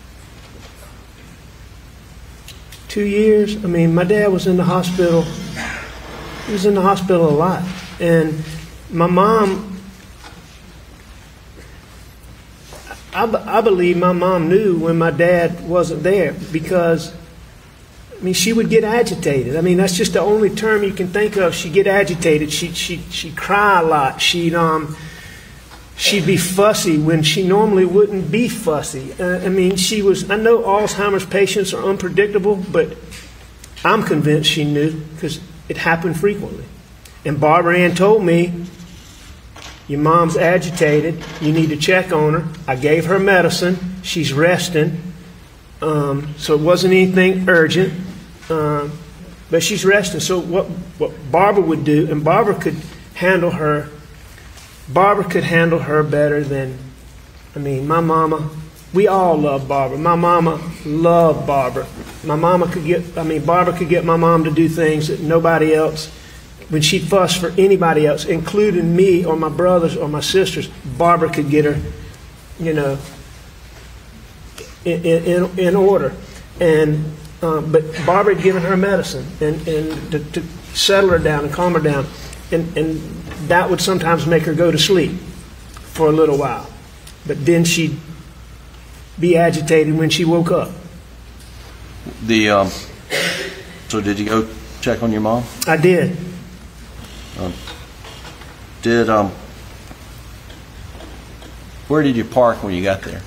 two years. I mean, my dad was in the hospital. He was in the hospital a lot. And my mom, I, I believe my mom knew when my dad wasn't there because, I mean, she would get agitated. I mean, that's just the only term you can think of. She'd get agitated. She she she'd cry a lot. She'd um she'd be fussy when she normally wouldn't be fussy. Uh, I mean, she was. I know Alzheimer's patients are unpredictable, but I'm convinced she knew because it happened frequently. And Barbara Ann told me, your mom's agitated. You need to check on her. I gave her medicine. She's resting. Um, so it wasn't anything urgent. Um, but she's resting. So what, what Barbara would do, and Barbara could handle her, Barbara could handle her better than, I mean, my mama, we all love Barbara. My mama loved Barbara. My mama could get, I mean, Barbara could get my mom to do things that nobody else, when she'd fuss for anybody else, including me or my brothers or my sisters, Barbara could get her, you know, in, in, in order. And, um, but Barbara had given her medicine and, and to, to settle her down and calm her down. And, and that would sometimes make her go to sleep for a little while. But then she'd be agitated when she woke up. The um, so did you go check on your mom? I did. Um, did um, where did you park when you got there?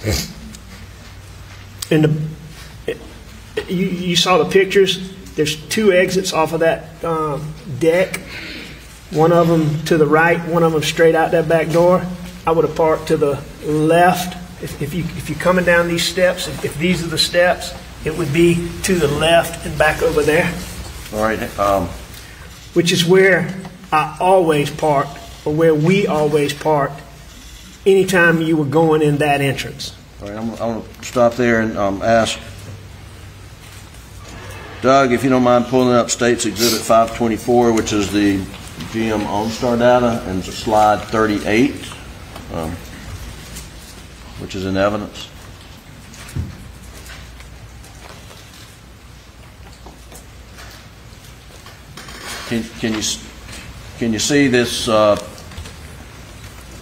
And the, you, you saw the pictures. There's two exits off of that um, deck. One of them to the right, one of them straight out that back door. I would have parked to the left. If, if you if you're coming down these steps, if, if these are the steps, it would be to the left and back over there. All right. Um, Which is where I always parked, or where we always parked, anytime you were going in that entrance. all right. I'm, I'm going to stop there and um, ask Doug if you don't mind pulling up State's Exhibit five twenty-four, which is the G M OnStar data, and slide thirty-eight, um, which is in evidence. Can, can you can you see this uh,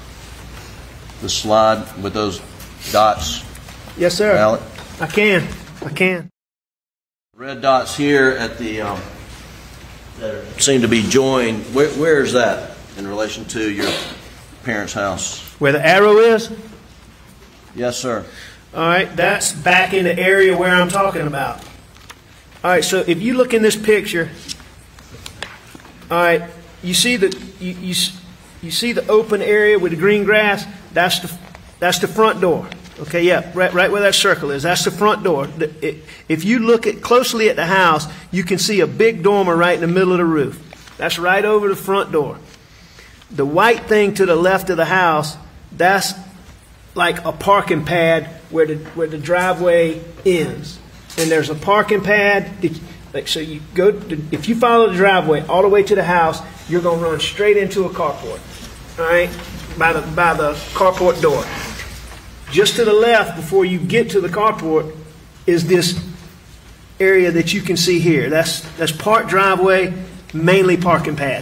the slide with those dots? Yes, sir. Ballot? I can. I can. Red dots here at the um, that seem to be joined. Where, where is that in relation to your parents' house? Where the arrow is? Yes, sir. All right, that's back in the area where I'm talking about. All right, so if you look in this picture, all right, you see the you you, you see the open area with the green grass. That's the that's the front door. Okay, yeah, right, right where that circle is. That's the front door. The, it, if you look at closely at the house, you can see a big dormer right in the middle of the roof. That's right over the front door. The white thing to the left of the house, that's like a parking pad where the where the driveway ends. And there's a parking pad. Like so, you go to, if you follow the driveway all the way to the house, you're going to run straight into a carport. All right, by the by the carport door. Just to the left, before you get to the carport, is this area that you can see here. That's that's part driveway, mainly parking pad.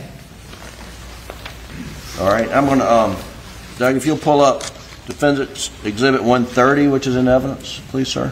All right, I'm going to, um, Doug, if you'll pull up Defendant's Exhibit one thirty, which is in evidence, please, sir.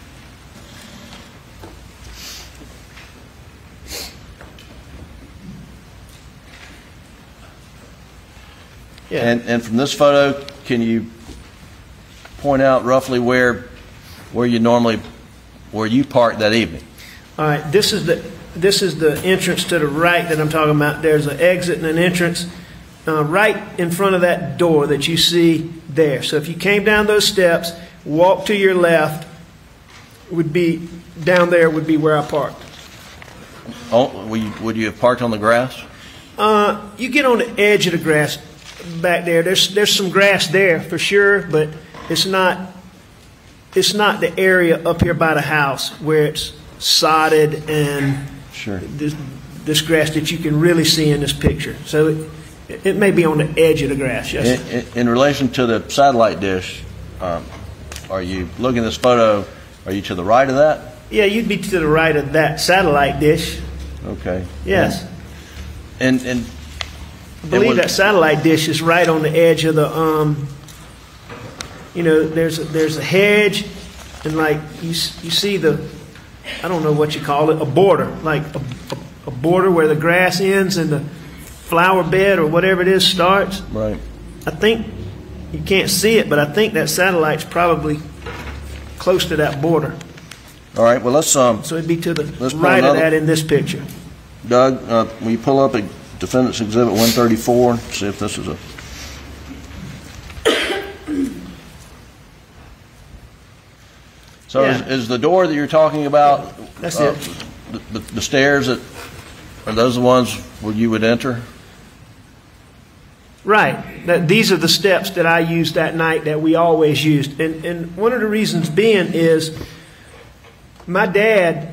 Yeah. And and from this photo, can you point out roughly where where you normally where you parked that evening? All right, this is the this is the entrance to the right that I'm talking about. There's an exit and an entrance uh, right in front of that door that you see there. So if you came down those steps, walk to your left, would be down there would be where I parked. Oh, would you, would you have parked on the grass? Uh, you get on the edge of the grass back there. There's there's some grass there for sure, but it's not it's not the area up here by the house where it's sodded and sure. this, this grass that you can really see in this picture. So it, it may be on the edge of the grass. Yes. In, in, in relation to the satellite dish, um, are you looking at this photo? Are you to the right of that? Yeah, you'd be to the right of that satellite dish. Okay. Yes. And and I believe was, that satellite dish is right on the edge of the um. You know, there's a, there's a hedge, and like you you see the, I don't know what you call it, a border, like a, a, a border where the grass ends and the flower bed or whatever it is starts. Right. I think you can't see it, but I think that satellite's probably close to that border. All right. Well, let's um. So it'd be to the let's right another, of that in this picture. Doug, uh, will you pull up a Defendant's Exhibit one thirty-four? See if this is a. So Yeah. is, is the door that you're talking about? That's uh, it. The, the, the stairs that are those the ones where you would enter? Right. That, these are the steps that I used that night that we always used. And, and one of the reasons being is my dad,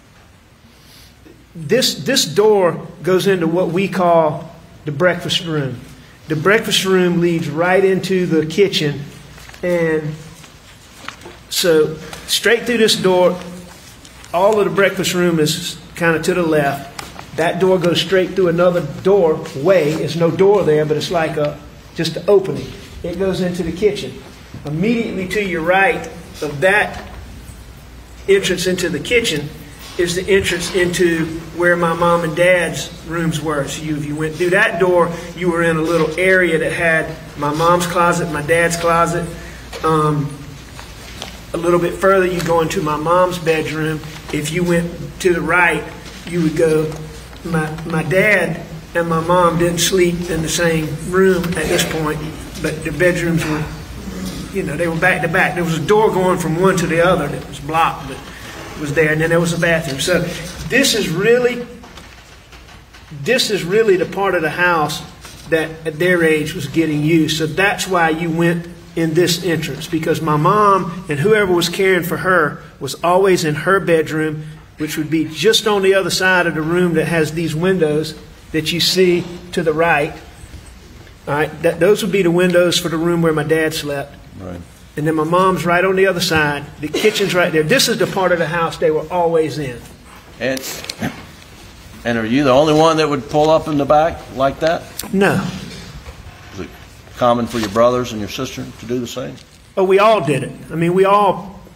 this, this door goes into what we call the breakfast room. The breakfast room leads right into the kitchen. And so straight through this door, all of the breakfast room is kind of to the left. That door goes straight through another doorway. There's no door there, but it's like a just an opening. It goes into the kitchen. Immediately to your right of that entrance into the kitchen is the entrance into where my mom and dad's rooms were. So you, if you went through that door, you were in a little area that had my mom's closet, my dad's closet. Um, a little bit further, you go into my mom's bedroom. If you went to the right, you would go. My my dad and my mom didn't sleep in the same room at this point, but the bedrooms were, you know, they were back to back. There was a door going from one to the other that was blocked, but it was there, and then there was a bathroom. So this is really, this is really the part of the house that at their age was getting used. So that's why you went in this entrance, because my mom and whoever was caring for her was always in her bedroom, which would be just on the other side of the room that has these windows that you see to the right. All right, that, those would be the windows for the room where my dad slept. Right. And then my mom's right on the other side. The kitchen's right there. This is the part of the house they were always in. And and are you the only one that would pull up in the back like that? No. Is it common for your brothers and your sister to do the same? Oh, we all did it. I mean, we all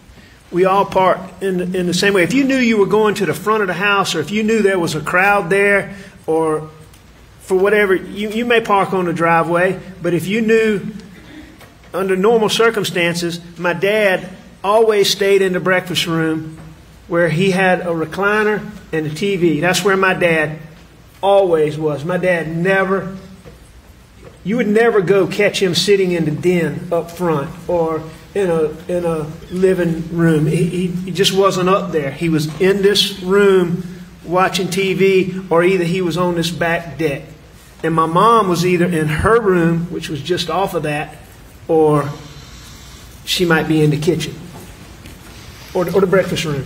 we all parked in the, in the same way. If you knew you were going to the front of the house, or if you knew there was a crowd there, or for whatever, you, you may park on the driveway, but if you knew under normal circumstances, my dad always stayed in the breakfast room where he had a recliner and a T V. That's where my dad always was. My dad never, you would never go catch him sitting in the den up front or in a in a living room. He, he, he just wasn't up there. He was in this room watching T V, or either he was on this back deck. And my mom was either in her room, which was just off of that, or she might be in the kitchen or, or the breakfast room.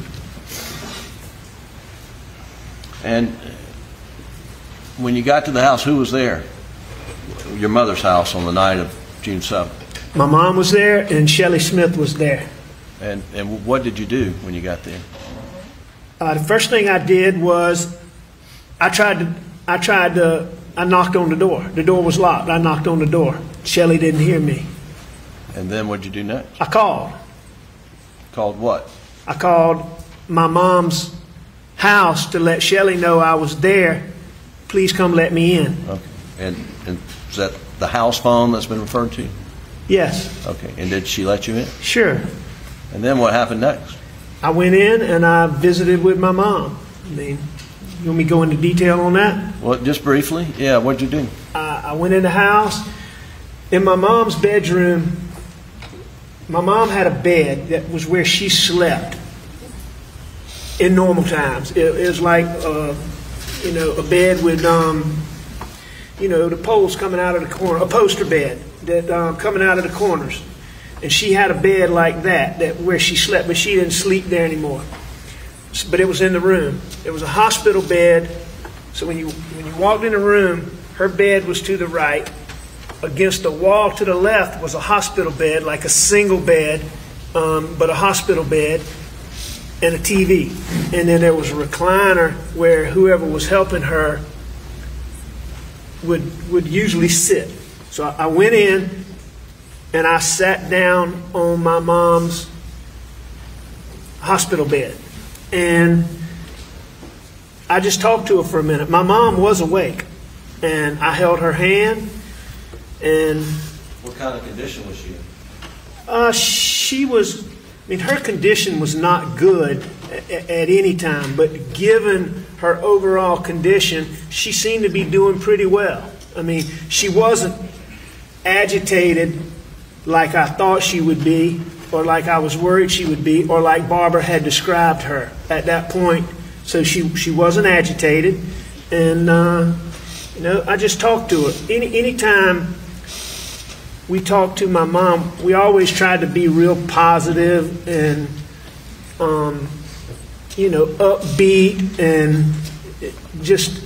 And when you got to the house, who was there? Your mother's house on the night of June seventh. My mom was there, and Shelley Smith was there. And and what did you do when you got there? Uh, the first thing I did was I tried to I tried to I knocked on the door. The door was locked. I knocked on the door. Shelley didn't hear me. And then what did you do next? I called. Called what? I called my mom's house to let Shelley know I was there. Please come let me in. Okay. And, and is that the house phone that's been referred to? Yes. Okay. And did she let you in? Sure. And then what happened next? I went in and I visited with my mom. I mean, you want me to go into detail on that? Well, just briefly. Yeah, what'd you do? I, I went in the house. In my mom's bedroom, my mom had a bed that was where she slept in normal times. It, it was like, uh, you know, a bed with, um, you know, the poles coming out of the corner, a poster bed that uh, coming out of the corners. And she had a bed like that, that where she slept, but she didn't sleep there anymore. But it was in the room. It was a hospital bed. So when you when you walked in the room, her bed was to the right. Against the wall to the left was a hospital bed, like a single bed, um, but a hospital bed, and a T V. And then there was a recliner where whoever was helping her would would usually sit. So I, I went in and I sat down on my mom's hospital bed. And I just talked to her for a minute. My mom was awake, and I held her hand. And what kind of condition was she in? Uh, she was, I mean, her condition was not good at, at any time, but given her overall condition, she seemed to be doing pretty well. I mean, she wasn't agitated like I thought she would be, or like I was worried she would be, or like Barbara had described her at that point. So she she wasn't agitated, and uh, you know, I just talked to her. Any anytime we talked to my mom, we always tried to be real positive and um, you know, upbeat, and just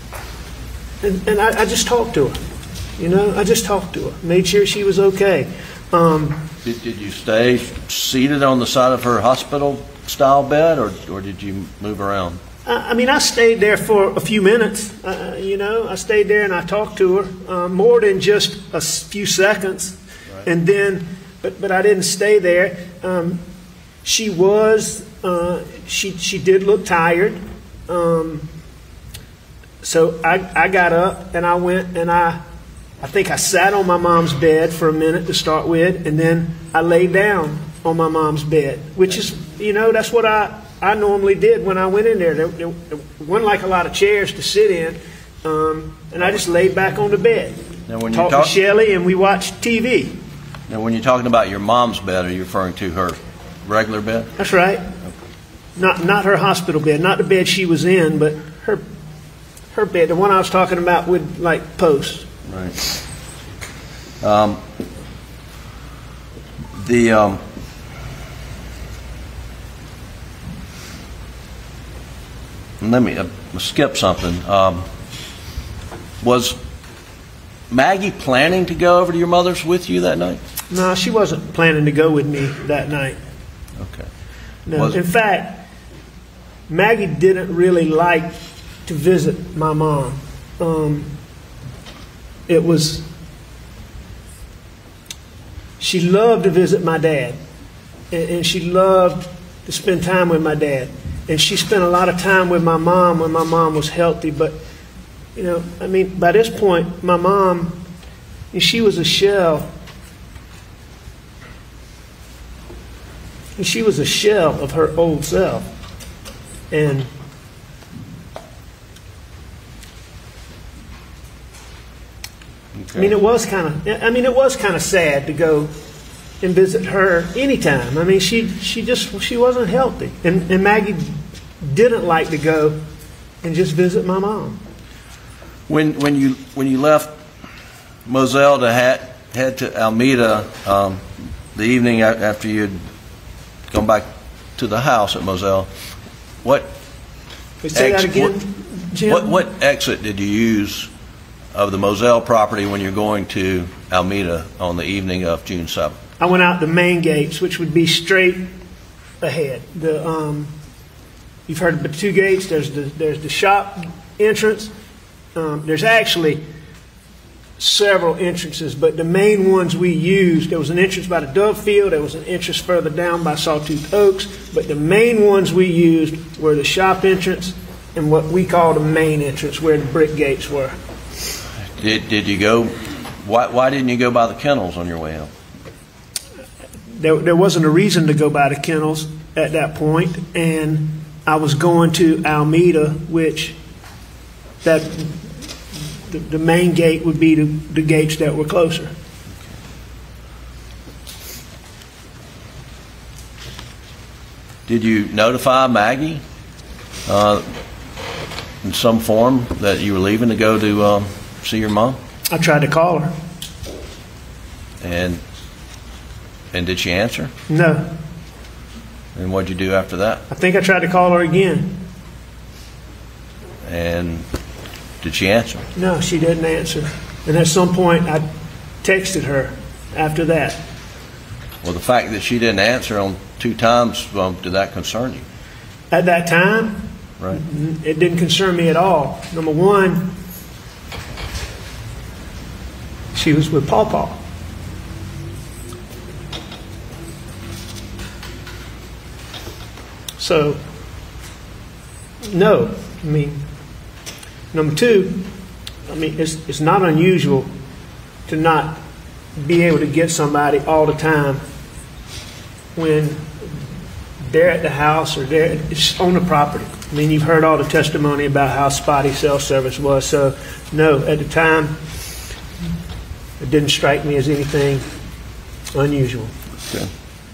and, and I, I just talked to her. You know, I just talked to her, made sure she was okay. Um, Did, did you stay seated on the side of her hospital-style bed, or, or did you move around? I, I mean, I stayed there for a few minutes. Uh, you know, I stayed there and I talked to her uh, more than just a few seconds. Right. And then, but but I didn't stay there. Um, she was, uh, she she did look tired. Um, so I I got up and I went and I. I think I sat on my mom's bed for a minute to start with, and then I laid down on my mom's bed, which is, you know, that's what I, I normally did when I went in there. There, there, there wasn't like a lot of chairs to sit in, um, and I just laid back on the bed. Now, when you talked talk- to Shelley, and we watched T V. Now, when you're talking about your mom's bed, are you referring to her regular bed? That's right. Not not her hospital bed, not the bed she was in, but her her bed, the one I was talking about with like posts. Right. Um, the um, let me uh, skip something. Um, was Maggie planning to go over to your mother's with you that night? No, she wasn't planning to go with me that night. Okay. No. Was- In fact, Maggie didn't really like to visit my mom. Um, it was, she loved to visit my dad, and, and she loved to spend time with my dad. And she spent a lot of time with my mom when my mom was healthy. But, you know, I mean, by this point, my mom, she was a shell. And she was a shell of her old self. And Okay. I mean, it was kind of. I mean, it was kind of sad to go and visit her anytime. I mean, she she just she wasn't healthy, and and Maggie didn't like to go and just visit my mom. When when you when you left Moselle to head head to Alameda um, the evening after you'd gone back to the house at Moselle, what Say that exit, again, what, Jim? what what exit did you use of the Moselle property when you're going to Alameda on the evening of June seventh? I went out the main gates, which would be straight ahead. The um, you've heard of the two gates. There's the there's the shop entrance. Um, there's actually several entrances, but the main ones we used, there was an entrance by the Dove Field, there was an entrance further down by Sawtooth Oaks, but the main ones we used were the shop entrance and what we call the main entrance, where the brick gates were. Did did you go? Why why didn't you go by the kennels on your way out? There, there wasn't a reason to go by the kennels at that point, and I was going to Alameda, which that the, the main gate would be the, the gates that were closer. Did you notify Maggie uh, in some form that you were leaving to go to um, see your mom? I tried to call her. And and did she answer? No. And what'd you do after that? I think I tried to call her again. And did she answer? No, she didn't answer. And at some point, I texted her after that. Well, the fact that she didn't answer on two times, um, did that concern you? At that time, Right. it didn't concern me at all. Number one, she was with Paw Paw. So, no. I mean, number two, I mean, it's it's not unusual to not be able to get somebody all the time when they're at the house or they're it's on the property. I mean, you've heard all the testimony about how spotty cell service was. So, no, at the time, it didn't strike me as anything unusual. Okay.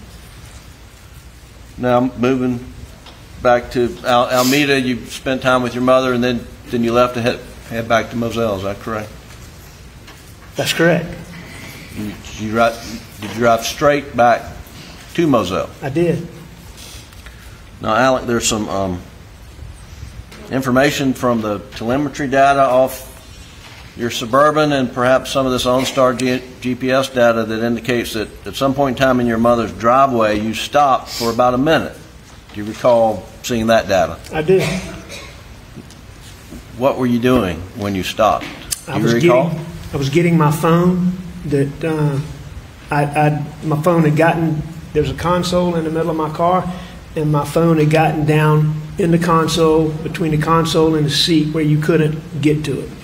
Now, moving back to Al- Alameda, you spent time with your mother, and then, then you left to head, head back to Moselle. Is that correct? That's correct. You, you drive, did you drive straight back to Moselle? I did. Now, Alec, there's some um, information from the telemetry data off your Suburban and perhaps some of this OnStar G- GPS data that indicates that at some point in time in your mother's driveway, you stopped for about a minute. Do you recall seeing that data? I did. What were you doing when you stopped? Do I you was recall? getting I was getting my phone. That uh, I, I my phone had gotten. There was a console in the middle of my car, and my phone had gotten down in the console, between the console and the seat, where you couldn't get to it.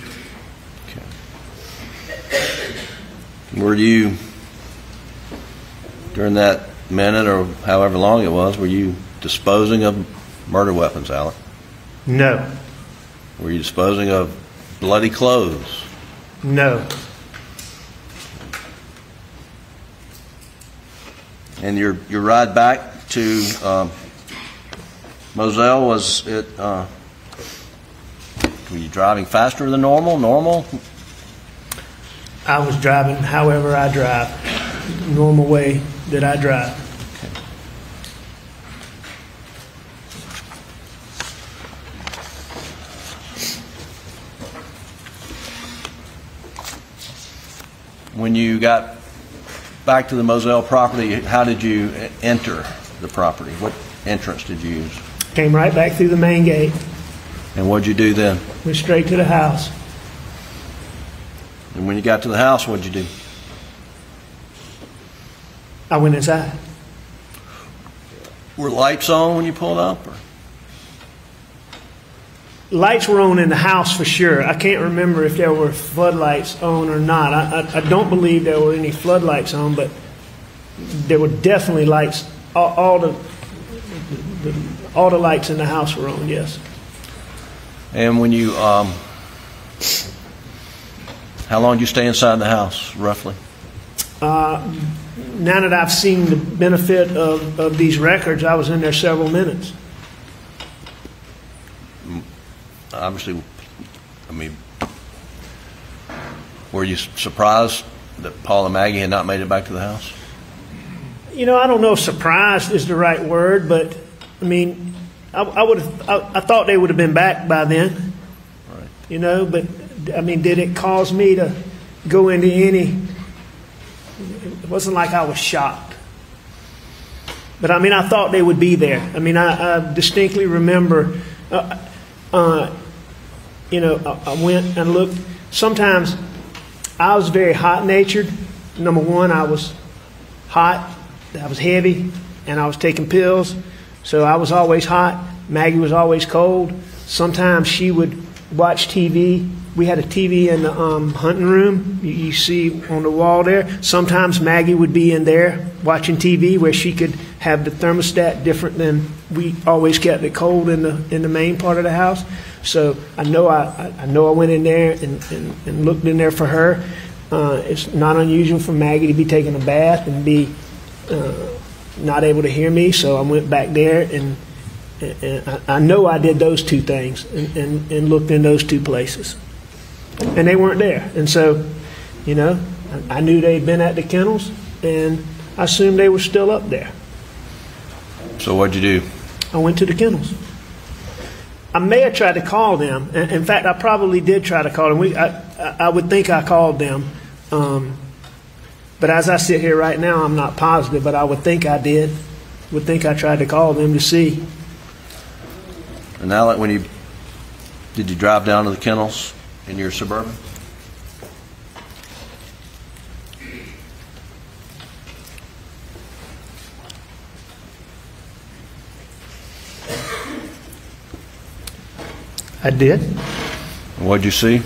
Were you, during that minute or however long it was, were you disposing of murder weapons, Alec? No. Were you disposing of bloody clothes? No. And your your ride back to um, Moselle, was it, uh, were you driving faster than normal? Normal? I was driving however I drive, normal way that I drive. When you got back to the Moselle property, how did you enter the property? What entrance did you use? Came right back through the main gate, And what'd you do then? went straight to the house. And when you got to the house, what'd you do? I went inside. Were lights on when you pulled up? Or? Lights were on in the house for sure. I can't remember if there were floodlights on or not. I, I, I don't believe there were any floodlights on, but there were definitely lights. All, all the, the all the lights in the house were on. Yes. And when you, um, how long did you stay inside the house, roughly? Uh, now that I've seen the benefit of, of these records, I was in there several minutes. Obviously, I mean, were you surprised that Paul and Maggie had not made it back to the house? You know, I don't know if surprised is the right word, but I mean, I, I would have, I, I thought they would have been back by then. Right. You know, but I mean, did it cause me to go into any? It wasn't like I was shocked. But I mean, I thought they would be there. I mean, I, I distinctly remember, uh, uh, you know, I, I went and looked. Sometimes I was very hot-natured. Number one, I was hot, I was heavy, and I was taking pills. So I was always hot. Maggie was always cold. Sometimes she would watch T V. We had a T V in the um, hunting room, you, you see on the wall there. Sometimes Maggie would be in there watching T V where she could have the thermostat different than we always kept it cold in the in the main part of the house. So I know I, I know I went in there and, and, and looked in there for her. Uh, it's not unusual for Maggie to be taking a bath and be uh, not able to hear me, so I went back there and, and, and I, I know I did those two things and, and, and looked in those two places. And they weren't there. And so, you know, I, I knew they'd been at the kennels, and I assumed they were still up there. So what'd you do? I went to the kennels. I may have tried to call them. In fact, I probably did try to call them. We, I, I would think I called them. Um, but as I sit here right now, I'm not positive, but I would think I did. Would think I tried to call them to see. And now, like when you, did you drive down to the kennels in your Suburban? I did. What'd you see?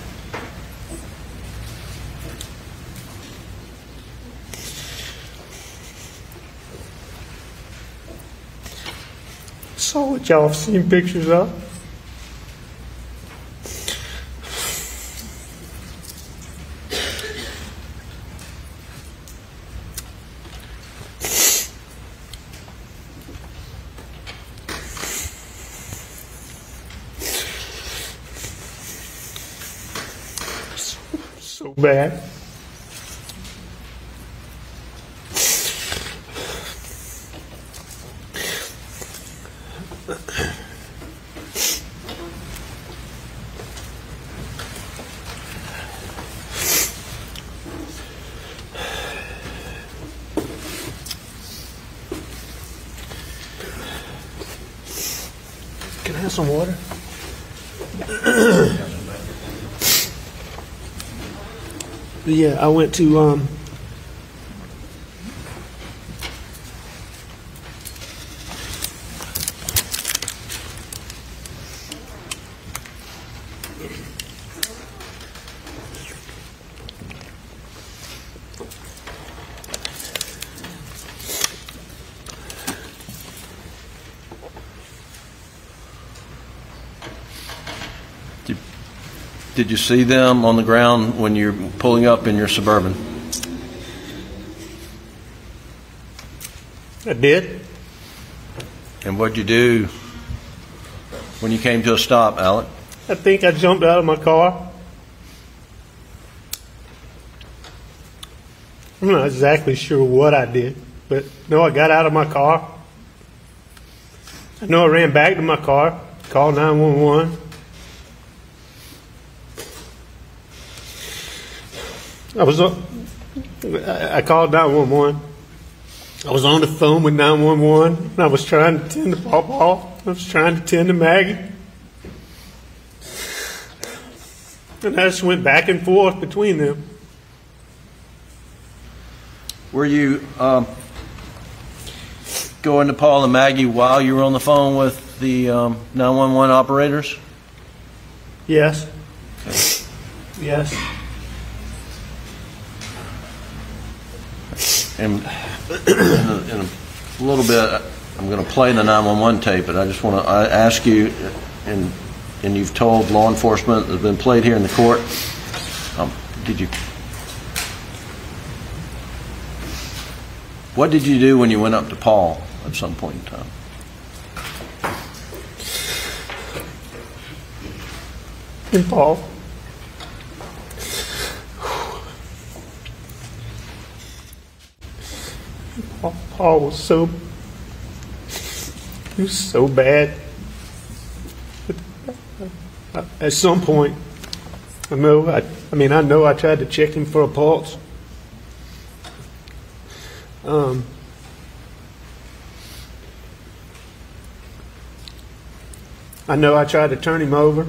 Saw what y'all have seen pictures of. So bad. Can I have some water? Yeah, I went to um, Did, did you see them on the ground when you're pulling up in your Suburban? I did. And what'd you do when you came to a stop, Alec? I think I jumped out of my car. I'm not exactly sure what I did, but no, I got out of my car. I know I ran back to my car, called nine one one. I was on, I called nine one one. I was on the phone with nine one one, and I was trying to tend to Paw. I was trying to tend to Maggie. And I just went back and forth between them. Were you, um, go into Paul and Maggie while you were on the phone with the um, nine one one operators? Yes. Yes. And in a, in a little bit, I'm going to play the nine one one tape, but I just want to ask you, and and you've told law enforcement that's been played here in the court. Um, did you? What did you do when you went up to Paul at some point in time? And Paul. Paul, Paul was so, he was so bad. At some point, I know, I, I mean, I know I tried to check him for a pulse. Um, I know I tried to turn him over.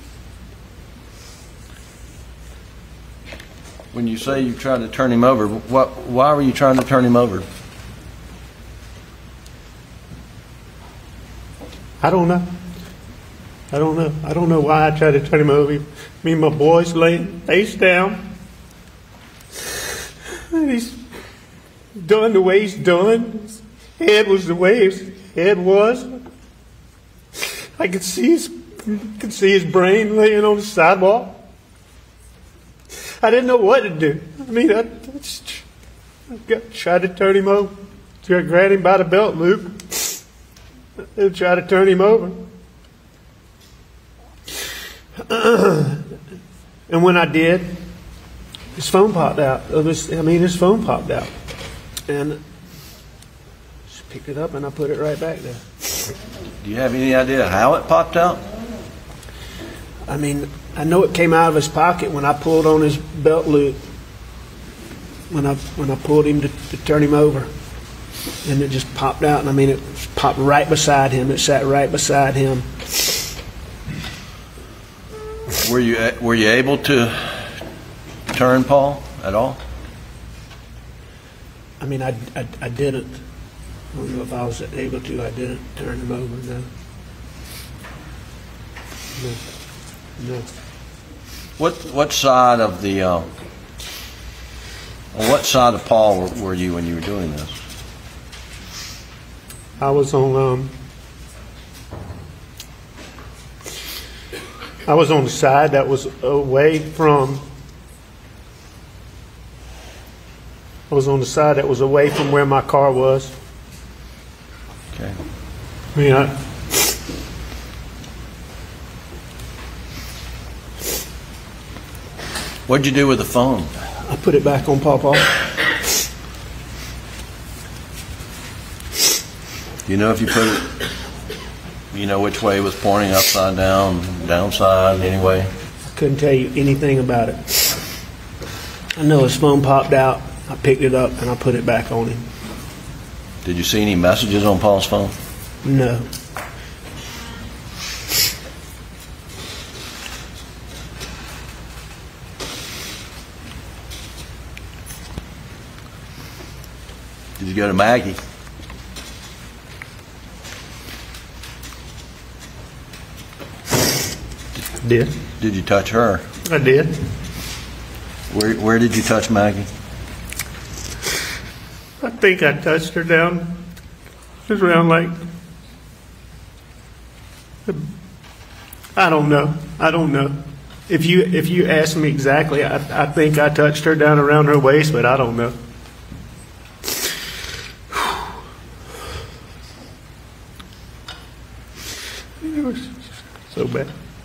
When you say you tried to turn him over, what? Why were you trying to turn him over? I don't know. I don't know. I don't know why I tried to turn him over. Me and my boys laying face down. And he's done the way he's done. His head was the way his head was. I could see his, could see his brain laying on the sidewalk. I didn't know what to do. I mean, I, I just I got, tried to turn him over. Tried to grab him by the belt loop. And try to turn him over. And when I did, his phone popped out. It was, I mean, his phone popped out. And I just picked it up and I put it right back there. Do you have any idea how it popped out? I mean, I know it came out of his pocket when I pulled on his belt loop. When I when I pulled him to, to turn him over. And it just popped out. And I mean, it popped right beside him. It sat right beside him. Were you were you able to turn Paul at all? I mean, I, I, I didn't. I don't know if I was able to. I didn't turn him over. No. No. No. What what side of the uh, on what side of Paul were, were you when you were doing this? I was on. Um, I was on the side that was away from. I was on the side that was away from where my car was. Okay. I mean, I, What'd you do with the phone? I put it back on Pawpaw. You know if you put it, you know which way it was pointing, upside down, downside, anyway? I couldn't tell you anything about it. I know his phone popped out. I picked it up and I put it back on him. Did you see any messages on Paul's phone? No. Did you go to Maggie? Did. Did you touch her? I did. Where where did you touch Maggie? I think I touched her down. It was around like. I don't know. I don't know. If you if you ask me exactly, I I think I touched her down around her waist, but I don't know. It was so bad.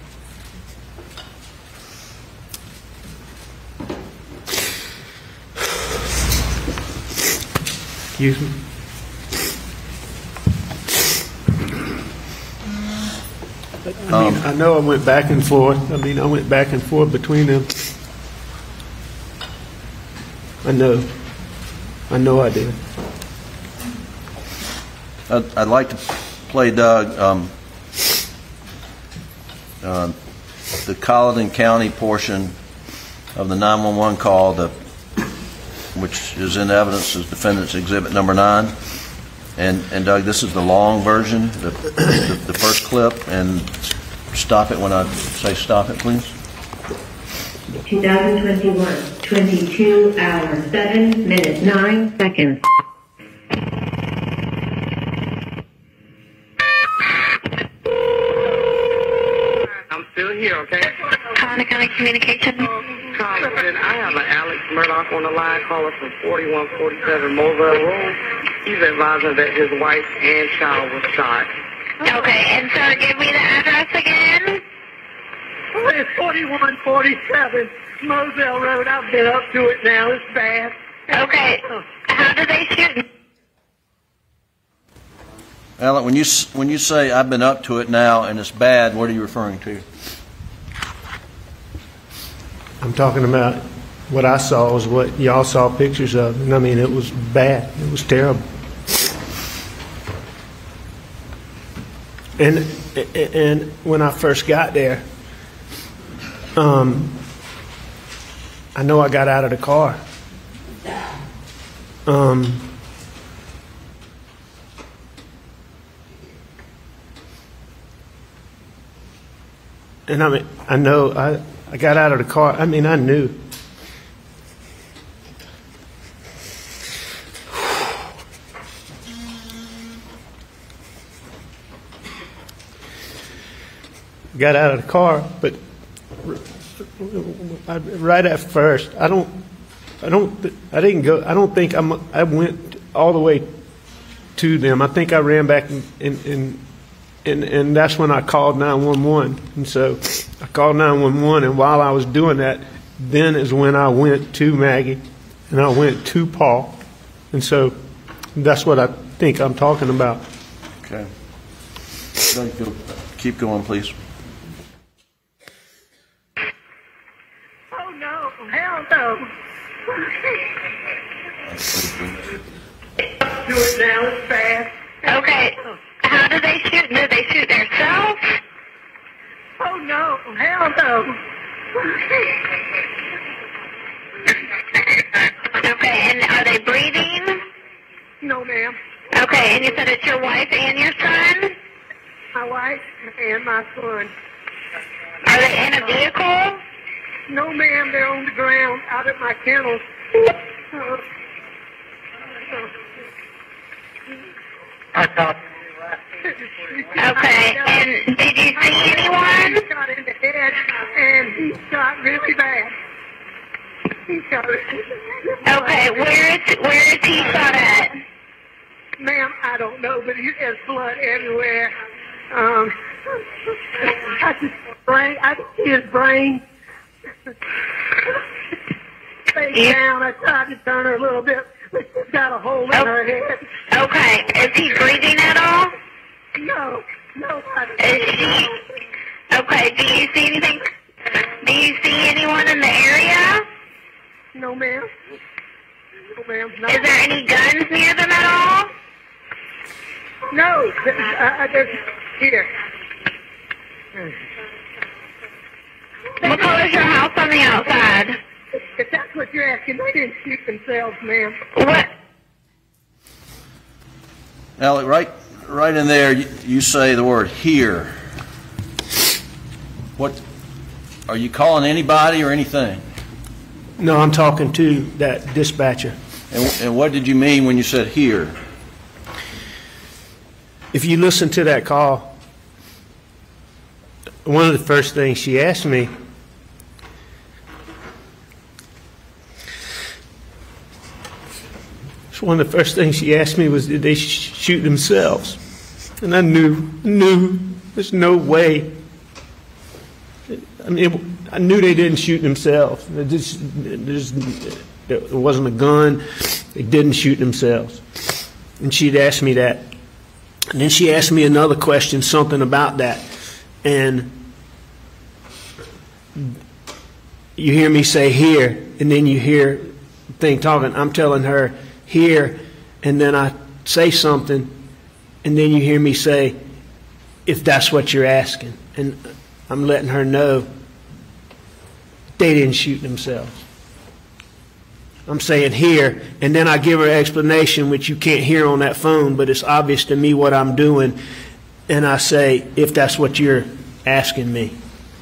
Excuse me. I mean, I know I went back and forth. I mean, I went back and forth between them. I know. I know I did. I'd, I'd like to play, Doug, um, uh, the Colleton County portion of the nine one one call, the, which is in evidence as defendant's exhibit number nine. And, and Doug, this is the long version, the, the, the first clip, and stop it when I say stop it, please. two thousand twenty-one, twenty-two hours, seven minutes, nine seconds. I'm still here, okay? Connor County Communications. Congressman, I have an Alex Murdoch on the line, caller from forty-one forty-seven Moselle Road. He's advising that his wife and child was shot. Okay, and sir, give me the address again. It's forty-one forty-seven Moselle Road. I've been up to it now. It's bad. Okay, how did they shoot? Alan, when you s- when you say I've been up to it now and it's bad, what are you referring to? I'm talking about what I saw was what y'all saw pictures of, and I mean it was bad. It was terrible. And and when I first got there, um, I know I got out of the car. Um, and I mean, I know I, I got out of the car. I mean, I knew. Got out of the car, but right at first, I don't, I don't, I didn't go. I don't think I'm. I went all the way to them. I think I ran back and and and, and that's when I called nine one one. And so I called nine one one, and while I was doing that, then is when I went to Maggie, and I went to Paul, and so that's what I think I'm talking about. Okay. Keep going, please. Hell no. Do it now, it's fast. Okay, how did they shoot? Did they shoot themselves? Oh no, hell no. Okay, and are they breathing? No, ma'am. Okay, and you said it's your wife and your son? My wife and my son. Are they in a vehicle? No, ma'am, they're on the ground out at my kennels. Uh, I thought. Okay, and did you see anyone? He shot in the head, and he shot really bad. He shot Okay, where is where is he shot at? Ma'am, I don't know, but he has blood everywhere. Um, I just brain, I see his brain. Face down. I tried to turn her a little bit, but she's got a hole in oh. her head. Okay, is he breathing at all? No, no. Is she? Okay, do you see anything? Do you see anyone in the area? No, ma'am. No, ma'am. No. Is there any guns near them at all? No, I, I just here. What color is your house on the outside? If that's what you're asking, they didn't shoot themselves, ma'am. What? Alec, right, right in there, you, you say the word here. What, are you calling anybody or anything? No, I'm talking to that dispatcher. And, and what did you mean when you said here? If you listen to that call, one of the first things she asked me, one of the first things she asked me was, did they sh- shoot themselves? And I knew, knew there's no way. I mean, it, I knew they didn't shoot themselves. It, just, it, just, it wasn't a gun. They didn't shoot themselves. And she'd asked me that. And then she asked me another question, something about that. And you hear me say here, and then you hear the thing talking. I'm telling her here, and then I say something, and then you hear me say, if that's what you're asking. And I'm letting her know they didn't shoot themselves. I'm saying here, and then I give her an explanation which you can't hear on that phone, but it's obvious to me what I'm doing, and I say, if that's what you're asking me.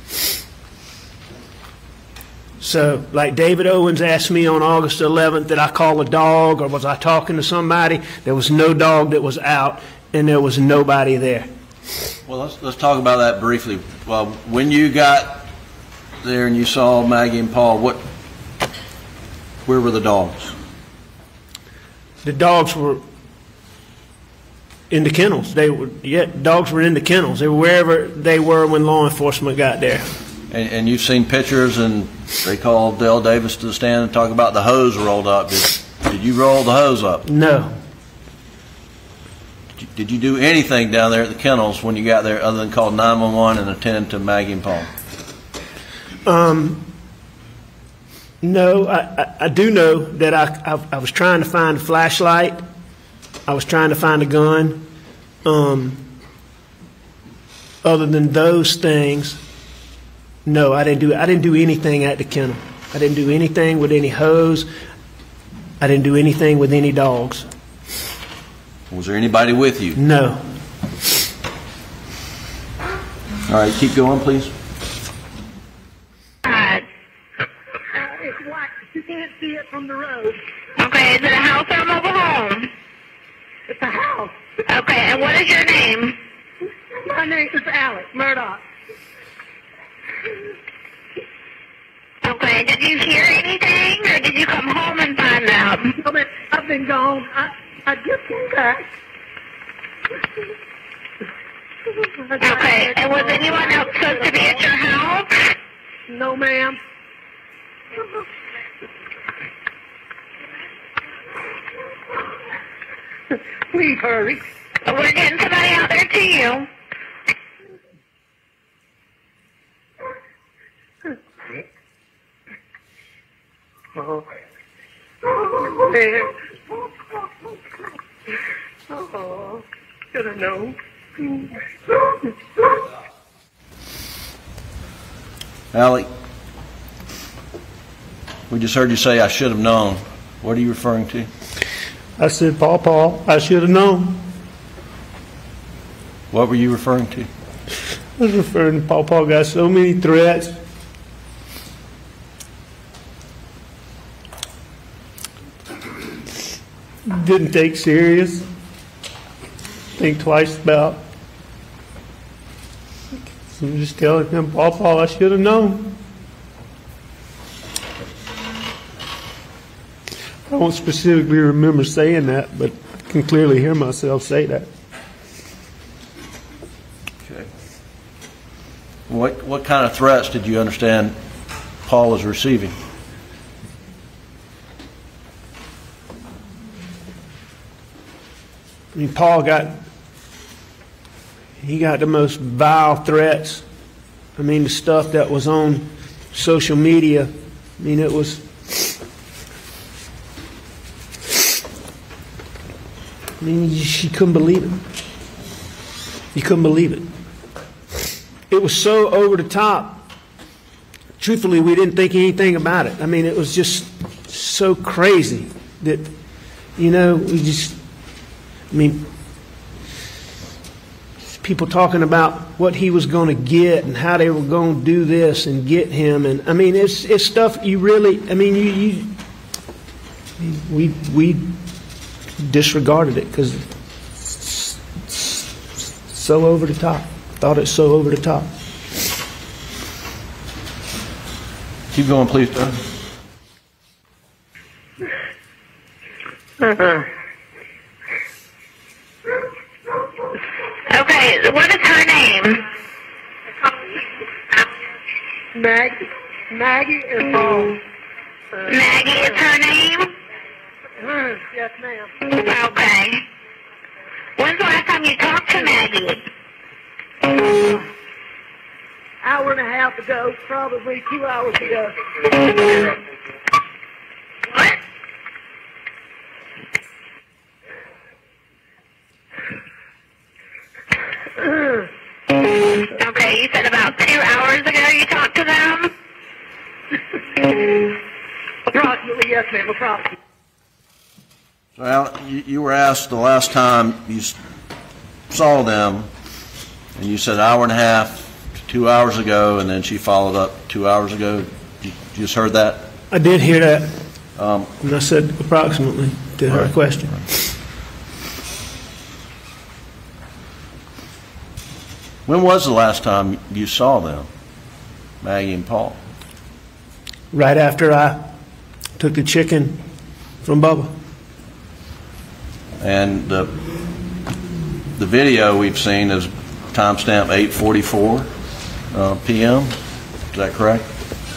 So, like David Owens asked me on August eleventh, did I call a dog or was I talking to somebody? There was no dog that was out, and there was nobody there. Well, let's let's talk about that briefly. Well, when you got there and you saw Maggie and Paul, what? Where were the dogs? The dogs were in the kennels. They were yeah, dogs were in the kennels. They were wherever they were when law enforcement got there. And, and you've seen pictures, and they called Dale Davis to the stand and talk about the hose rolled up. Did, did you roll the hose up? No. Did you, did you do anything down there at the kennels when you got there other than call nine one one and attend to Maggie and Paul? Um, no, I, I, I do know that I, I I was trying to find a flashlight. I was trying to find a gun. Um, other than those things, no, I didn't do I didn't do anything at the kennel. I didn't do anything with any hose. I didn't do anything with any dogs. Was there anybody with you? No. All right, keep going, please. It's white. You can't see it from the road. Okay, is it a house or a mobile home? It's a house. Okay, and what is your name? My name is Alex Murdaugh. Okay, did you hear anything, or did you come home and find out? I've been gone. I, I just came back. Okay, and was anyone else supposed to be at your house? No, ma'am. Please hurry. We're getting somebody out there to you. Oh, man. Oh, should have known. Allie, we just heard you say, I should have known. What are you referring to? I said, Paul, Paul, I should have known. What were you referring to? I was referring to Paul, Paul got so many threats. Didn't take serious. Think twice about. So I'm just telling him, Paul, Paul, I should have known. I won't specifically remember saying that, but I can clearly hear myself say that. Okay. What what kind of threats did you understand Paul was receiving? I mean, Paul got, he got the most vile threats. I mean, the stuff that was on social media, I mean, it was, I mean, you, you couldn't believe it. You couldn't believe it. It was so over the top. Truthfully, we didn't think anything about it. I mean, it was just so crazy that, you know, we just, I mean, people talking about what he was going to get and how they were going to do this and get him, and I mean, it's it's stuff you really, I mean, you, you we we disregarded it because it's so over the top. Thought it's so over the top. Keep going, please, Doug. Uh-huh. Okay, what is her name? Maggie. Maggie is Paul. Uh, Maggie is her name? Uh, yes, ma'am. Okay. When's the last time you talked to Maggie? Uh, hour and a half ago, probably two hours ago. What? Okay, you said about two hours ago you talked to them? Approximately, yes, ma'am, approximately. Well, you, you were asked the last time you s- saw them, and you said an hour and a half to two hours ago, and then she followed up two hours ago. You, you just heard that? I did hear that, Um, and I said approximately to her Right. question. when was the last time you saw them, Maggie and Paul? Right after I took the chicken from Bubba. And the the video we've seen is timestamp eight forty-four uh, p m Is that correct?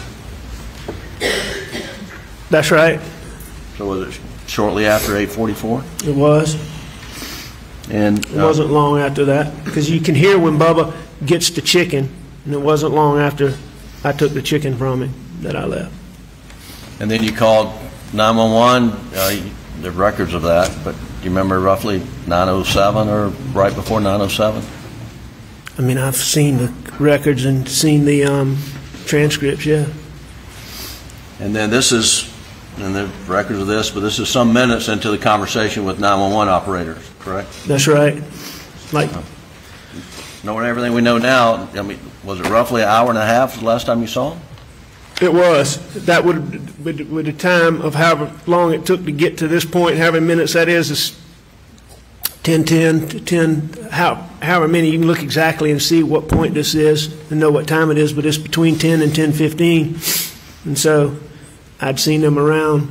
That's right. So was it shortly after eight forty-four? It was. And It uh, wasn't long after that, because you can hear when Bubba gets the chicken, and it wasn't long after I took the chicken from him that I left. And then you called nine one one. Uh, you- there are records of that, but do you remember roughly nine oh seven or right before nine oh seven? I mean, I've seen the records and seen the um, transcripts, yeah. And then this is, and the records of this, but this is some minutes into the conversation with nine one one operators, correct? That's right. Like, Knowing everything we know now, I mean, was it roughly an hour and a half the last time you saw him? it was. That would, with with the time of however long it took to get to this point, however many minutes that is, is ten ten to ten, how, however many, you can look exactly and see what point this is and know what time it is, but it's between ten and ten fifteen. And so I'd seen them around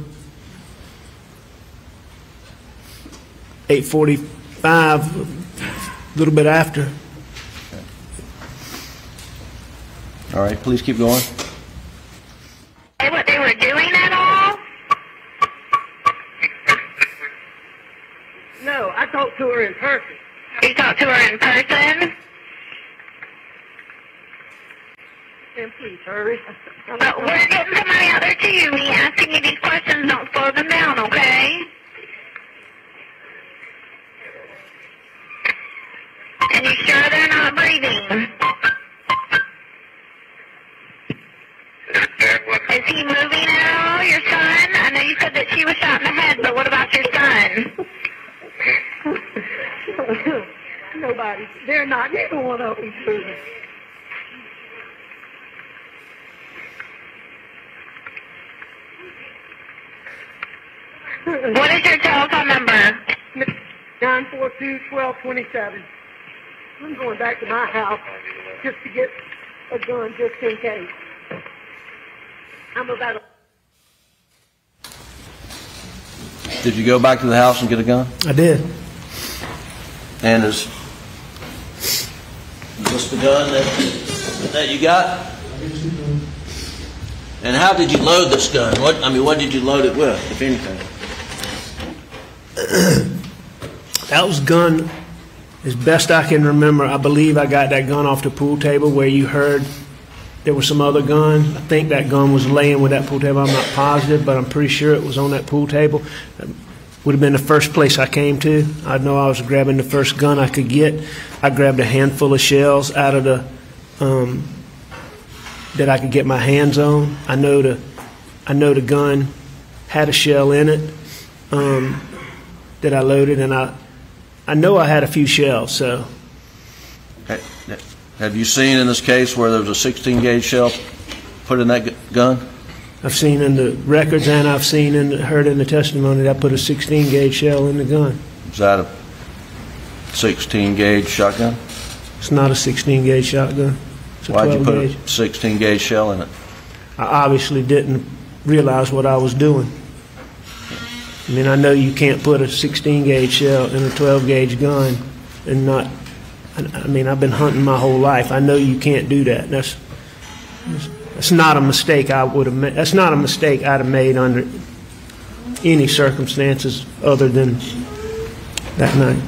eight forty-five, a little bit after. All right, please keep going. Say what they were doing at all? No, I talked to her in person. You talked to her in person? Then please hurry. But we're getting to my other two. Me asking you these questions, don't slow them down, okay? And you sure they're not breathing? Is he moving at all, your son? I know you said that she was shot in the head, but what about your son? Nobody. They're not. Neither one of them's moving. What is your telephone number? nine four two, one two two seven. I'm going back to my house just to get a gun just in case. I'm about a... Did you go back to the house and get a gun? I did. And is, is this the gun that, that you got? And how did you load this gun? What I mean, what did you load it with, if anything? That was gun, as best I can remember. I believe I got that gun off the pool table where you heard there was some other gun. I think that gun was laying with that pool table. I'm not positive, but I'm pretty sure it was on that pool table. That would have been the first place I came to. I know I was grabbing the first gun I could get. I grabbed a handful of shells out of the um, that I could get my hands on. I know the I know the gun had a shell in it um, that I loaded, and I I know I had a few shells. So. Have you seen in this case where there was a sixteen gauge shell put in that gu- gun? I've seen in the records and I've seen and heard in the testimony that I put a sixteen gauge shell in the gun. Is that a sixteen gauge shotgun? It's not a sixteen gauge shotgun. It's a Why'd you twelve put gauge. a sixteen gauge shell in it? I obviously didn't realize what I was doing. I mean, I know you can't put a sixteen gauge shell in a twelve gauge gun and not. I mean, I've been hunting my whole life. I know you can't do that. That's that's not a mistake I would have made. That's not a mistake I'd have made under any circumstances other than that night.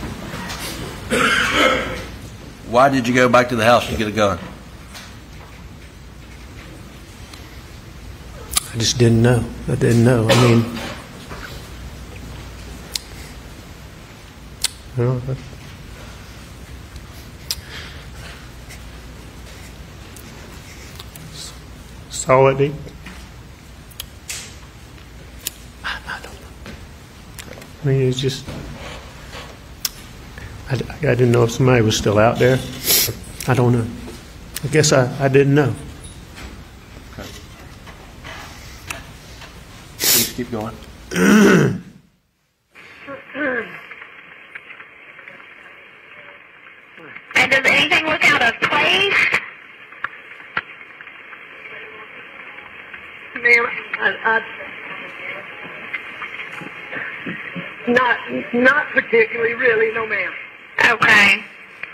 Why did you go back to the house to get a gun? I just didn't know. I didn't know. I mean, you know, saw it. I mean, it's just, I, I didn't know if somebody was still out there. I don't know. I guess I, I didn't know. Okay. Please keep going. And does anything look out of place? Ma'am, I, I, not, not particularly, really, no, ma'am. Okay.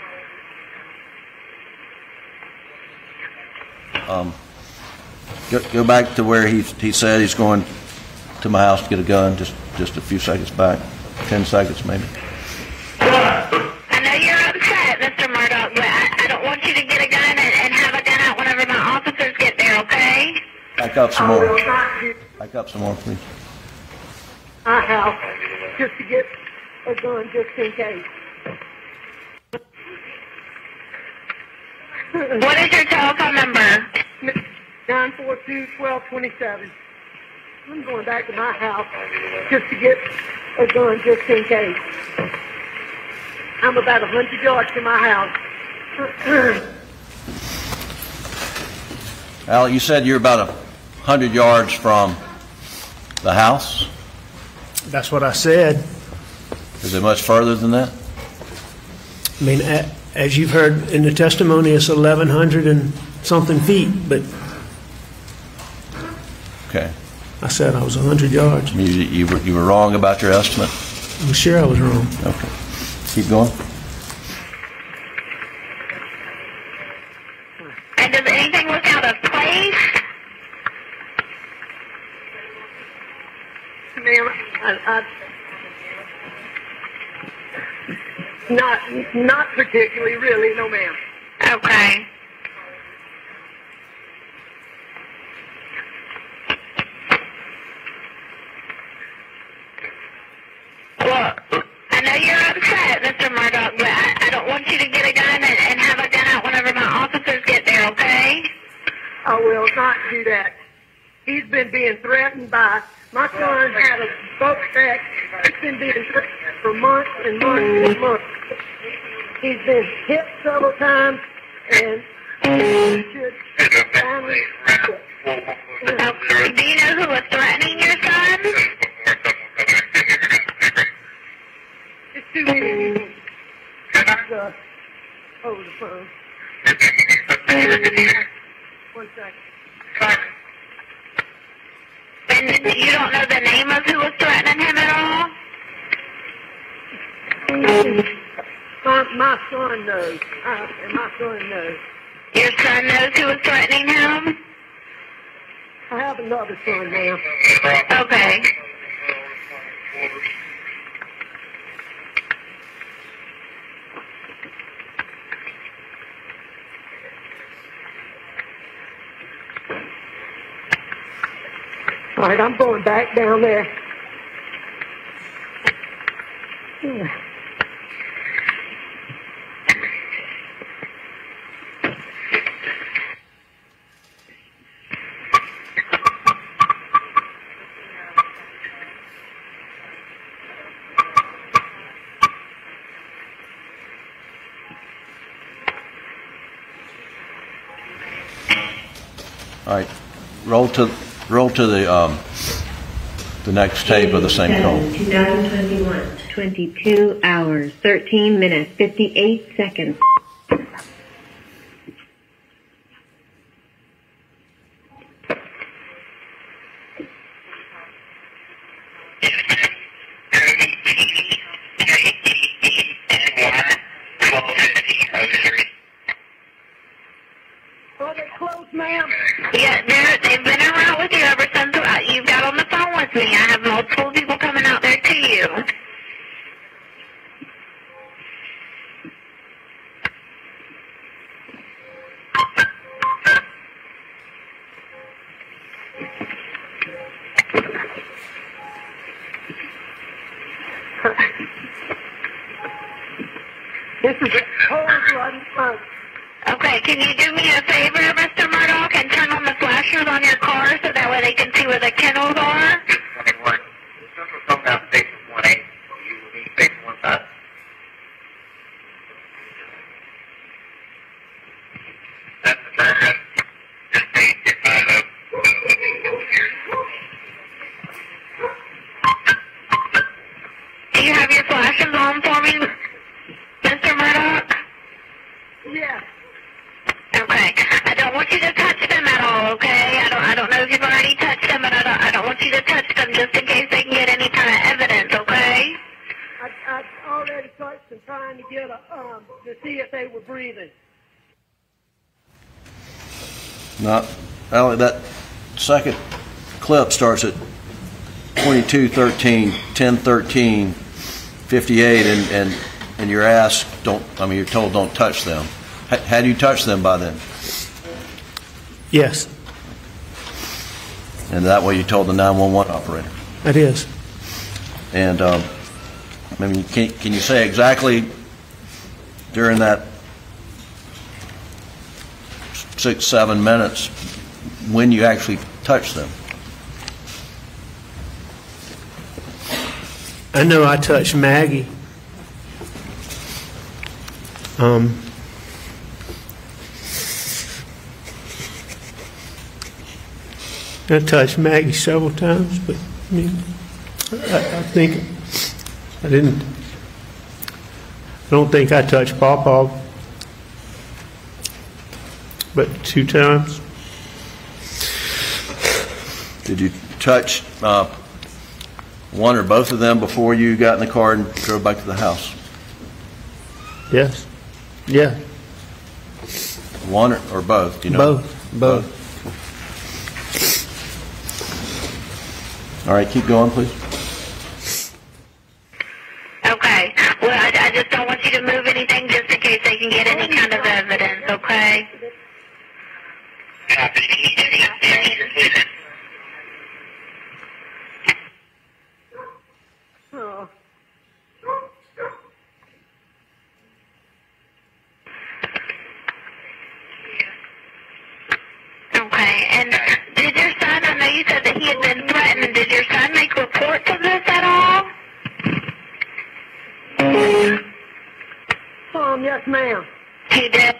Um, go, go back to where he he said he's going to my house to get a gun. Just just a few seconds back, ten seconds maybe. I know you're upset, Mister Murdoch, but I, I don't want you to get a gun and, and have a gun out whenever my officers get there. Okay? Back up some I more. will not do Back up some more, please. my house just to get a gun just in case. What is your telephone number? nine four two, one two two seven. I'm going back to my house just to get a gun just in case. I'm about a hundred yards from my house. Al, you said you're about a hundred yards from the house. That's what I said. Is it much further than that? I mean, a- as you've heard in the testimony, it's eleven hundred and something feet, but Okay. I said I was a hundred yards. You, you, were, you were wrong about your estimate? I'm sure I was wrong. Okay. Keep going. And does anything look out of place? Ma'am, I, I, not, not particularly, really, no, ma'am. Okay. Well, I know you're upset, Mister Murdoch, but I, I don't want you to get a gun and, and have a gun out whenever my officers get there, okay? I will not do that. He's been being threatened by, my son had a boat wreck. He's been being threatened for months and months and months. He's been hit several times, and he should finally quit. Now, do you know who was threatening your son? It's too many people. Uh, over the phone. One second. And you don't know the name of who was threatening him at all? My, my son knows, uh, and my son knows. Your son knows who was threatening him? I have another son now. Okay. All right, I'm going back down there. All right. Roll to roll to the um, the next tape of the same call. twenty twenty-one, twenty-two hours, thirteen minutes, fifty-eight seconds. Oh, they're close, ma'am. Yeah, they're, they've been around with you ever since uh, you got on the phone with me. I have multiple people coming out there to you. This is a cold blooded month. Okay, can you do me a favor, Mister Murdoch, and turn on the flashers on your car so that way they can see where the kennels are? just in case they can get any kind of evidence, okay? I, I already touched them trying to get a, um, to see if they were breathing. Not, Alec, that second clip starts at twenty-two thirteen, ten thirteen, fifty-eight, and, and, and you're asked, don't, I mean, you're told don't touch them. H- had you touched them by then? Yes, And that way you told the nine one one operator. it is. And um, I mean, can, can you say exactly during that six, seven minutes when you actually touched them? I know I touched Maggie. Um, I touched Maggie several times, but I mean, I, I think I didn't. I don't think I touched Pawpaw, but two times. Did you touch uh, one or both of them before you got in the car and drove back to the house? Yes. Yeah. One or, or both? Do you know? Both. Both. All right, keep going, please. Okay. Well, I, I just don't want you to move anything just in case they can get any kind of evidence, okay? Oh. Okay. And did your son, I know you said that he had been threatened, did your son make reports of this at all? Um, yes, ma'am. He did.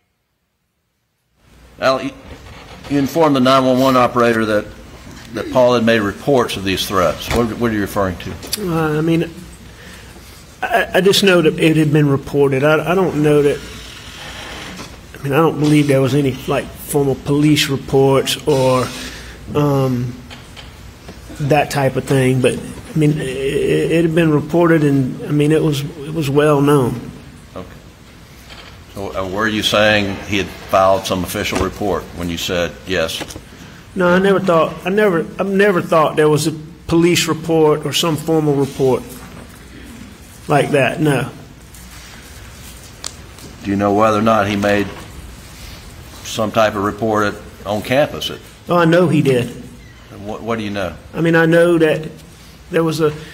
Al, you, you informed the nine one one operator that, that Paul had made reports of these threats. What, what are you referring to? Uh, I mean, I, I just know that it had been reported. I, I don't know that. I mean, I don't believe there was any like formal police reports or um, that type of thing. But I mean, it, it had been reported, and I mean, it was it was well known. Okay. So uh, were you saying he had filed some official report when you said yes? No, I never thought. I never. I've never thought there was a police report or some formal report like that. No. Do you know whether or not he made some type of report at, on campus? At, Oh, I know he did. what, what do you know? I mean, I know that there was a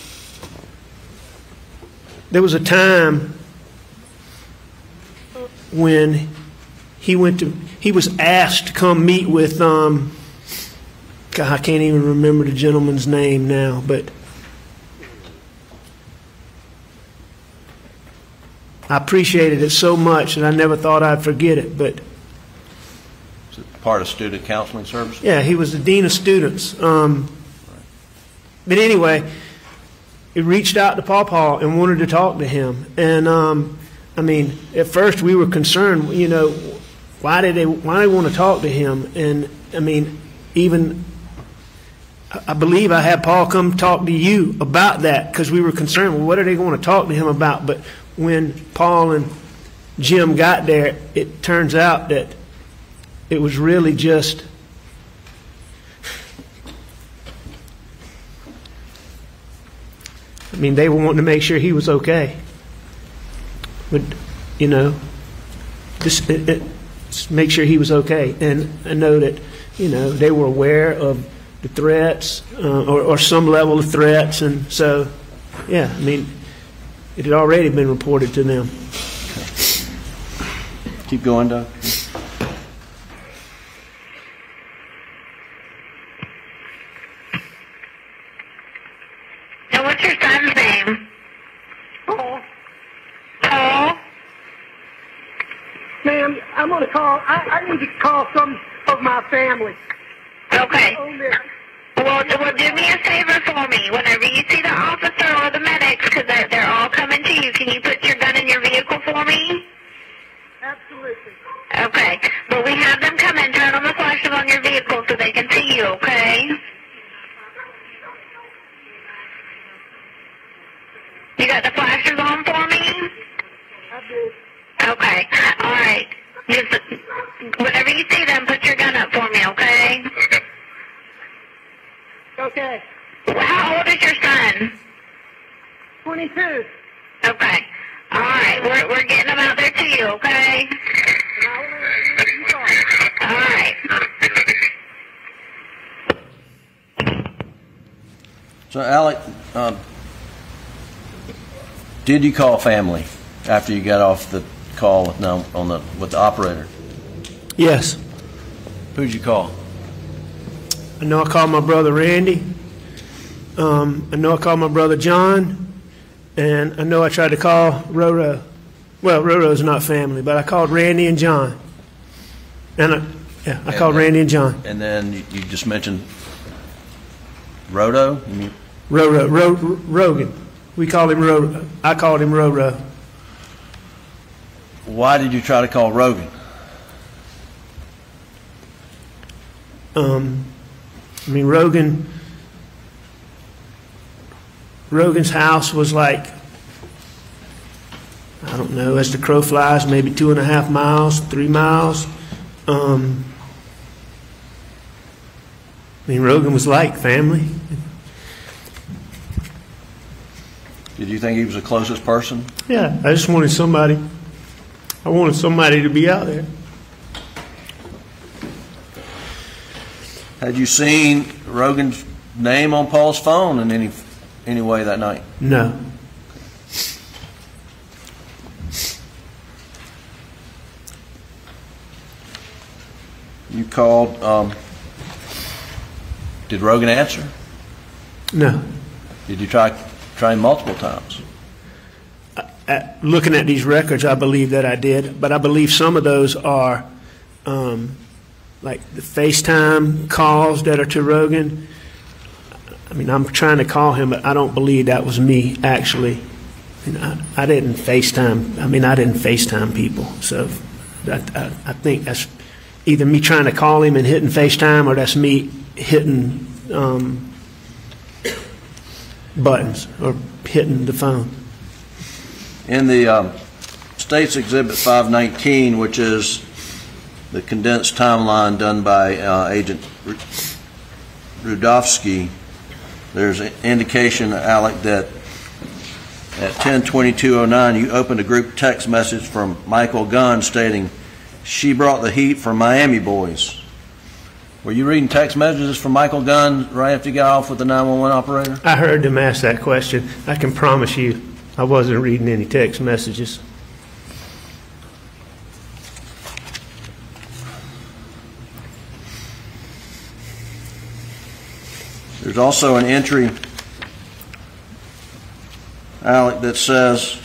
there was a time when he went to he was asked to come meet with um God, I can't even remember the gentleman's name now, but I appreciated it so much that I never thought I'd forget it. But Is it part of student counseling service? yeah, he was the dean of students. Um, but anyway, he reached out to Pawpaw and wanted to talk to him. And um, I mean, at first we were concerned. You know, why did they why they want to talk to him? And I mean, even I believe I had Paul come talk to you about that because we were concerned. Well, what are they going to talk to him about? But when Paul and Jim got there, it turns out that it was really just I mean, they were wanting to make sure he was okay. But, you know, just, it, it, just make sure he was okay. And I know that, you know, they were aware of the threats uh, or, or some level of threats. And so, yeah, I mean, it had already been reported to them. Keep going, Doug. Now, what's your son's name? Paul. Paul? Ma'am, I'm going to call. I, I need to call some of my family. Okay. On this. Well, well, do me a favor for me. Whenever you see the officer or the medics, because they're, they're all coming to you, can you put your gun in your vehicle for me? Absolutely. Okay. But we have them come in, turn on the flashes on your vehicle so they can see you, okay? You got the flashers on for me? I did. Okay. All right. Just, whenever you see them, put your gun up for me, okay? Okay. How old is your son? twenty-two. Okay. All right. We're, we're getting them out there to you, okay? And I will answer you call. All right. So, Alec, um, did you call family after you got off the call with, no, on the with the operator? Yes. Who'd you call? I know I called my brother Randy. Um, I know I called my brother John. And I know I tried to call Roro. Well, Roro's not family, but I called Randy and John. And I, yeah, I and called then, Randy and John. And then you, you just mentioned Roto? You mean? Roro, Ro, Rogan. We called him Roro. I called him Roro. Why did you try to call Rogan? Um, I mean, Rogan, Rogan's house was like, I don't know, as the crow flies, maybe two and a half miles, three miles. Um, I mean, Rogan was like family. Did you think he was the closest person? Yeah, I just wanted somebody, I wanted somebody to be out there. Had you seen Rogan's name on Paul's phone in any any way that night? No. You called. Um, did Rogan answer? No. Did you try try him multiple times? At, looking at these records, I believe that I did, but I believe some of those are um, like the FaceTime calls that are to Rogan. I mean, I'm trying to call him, but I don't believe that was me, actually. I, mean, I, I didn't FaceTime. I mean, I didn't FaceTime people. So I, I, I think that's either me trying to call him and hitting FaceTime, or that's me hitting um, buttons or hitting the phone. In the um, State's Exhibit five nineteen, which is the condensed timeline done by uh, Agent Rudofsky, there's an indication, Alec, that at ten twenty-two oh nine you opened a group text message from Michael Gunn stating, "She brought the heat for Miami boys." Were you reading text messages from Michael Gunn right after you got off with the nine one one operator? I heard them ask that question. I can promise you I wasn't reading any text messages. There's also an entry, Alec, that says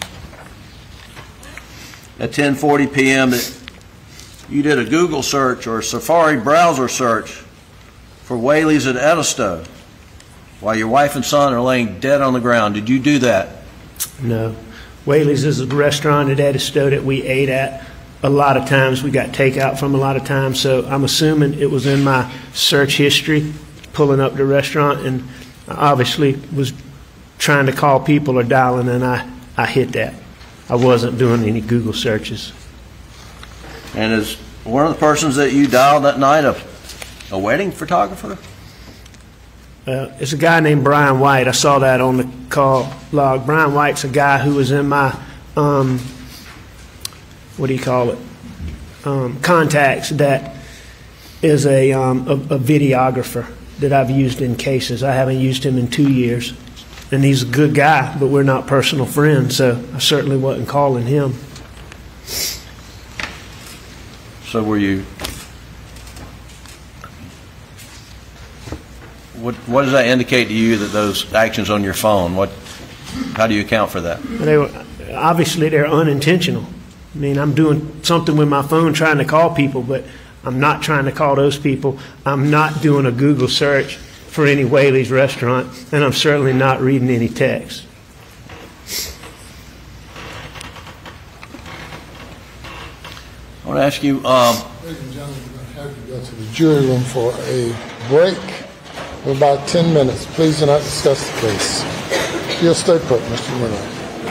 at ten forty p.m. that you did a Google search or a Safari browser search for Whaley's at Edisto while your wife and son are laying dead on the ground. Did you do that? No. Whaley's is a restaurant at Edisto that we ate at a lot of times. We got takeout from a lot of times, so I'm assuming it was in my search history, pulling up the restaurant, and I obviously was trying to call people or dialing, and I, I hit that. I wasn't doing any Google searches. And is one of the persons that you dialed that night a, a wedding photographer? Uh, it's a guy named Brian White. I saw that on the call log. Brian White's a guy who was in my, um, what do you call it, um, contacts, that is a, um, a, a videographer that I've used in cases. I haven't used him in two years. And he's a good guy, but we're not personal friends, so I certainly wasn't calling him. So were you, what, what does that indicate to you, that those actions on your phone, what, how do you account for that? They were, obviously they're unintentional. I mean, I'm doing something with my phone trying to call people, but I'm not trying to call those people. I'm not doing a Google search for any Whaley's restaurant, and I'm certainly not reading any text. I want to ask you, um, Ladies and gentlemen, we're going to have to go to the jury room for a break. for about ten minutes. Please do not discuss the case. You'll stay put, Mister Murdoch.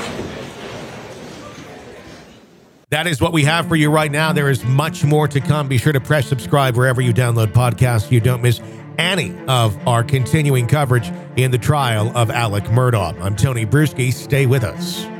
That is what we have for you right now. There is much more to come. Be sure to press subscribe wherever you download podcasts so you don't miss any of our continuing coverage in the trial of Alec Murdaugh. I'm Tony Brueski. Stay with us.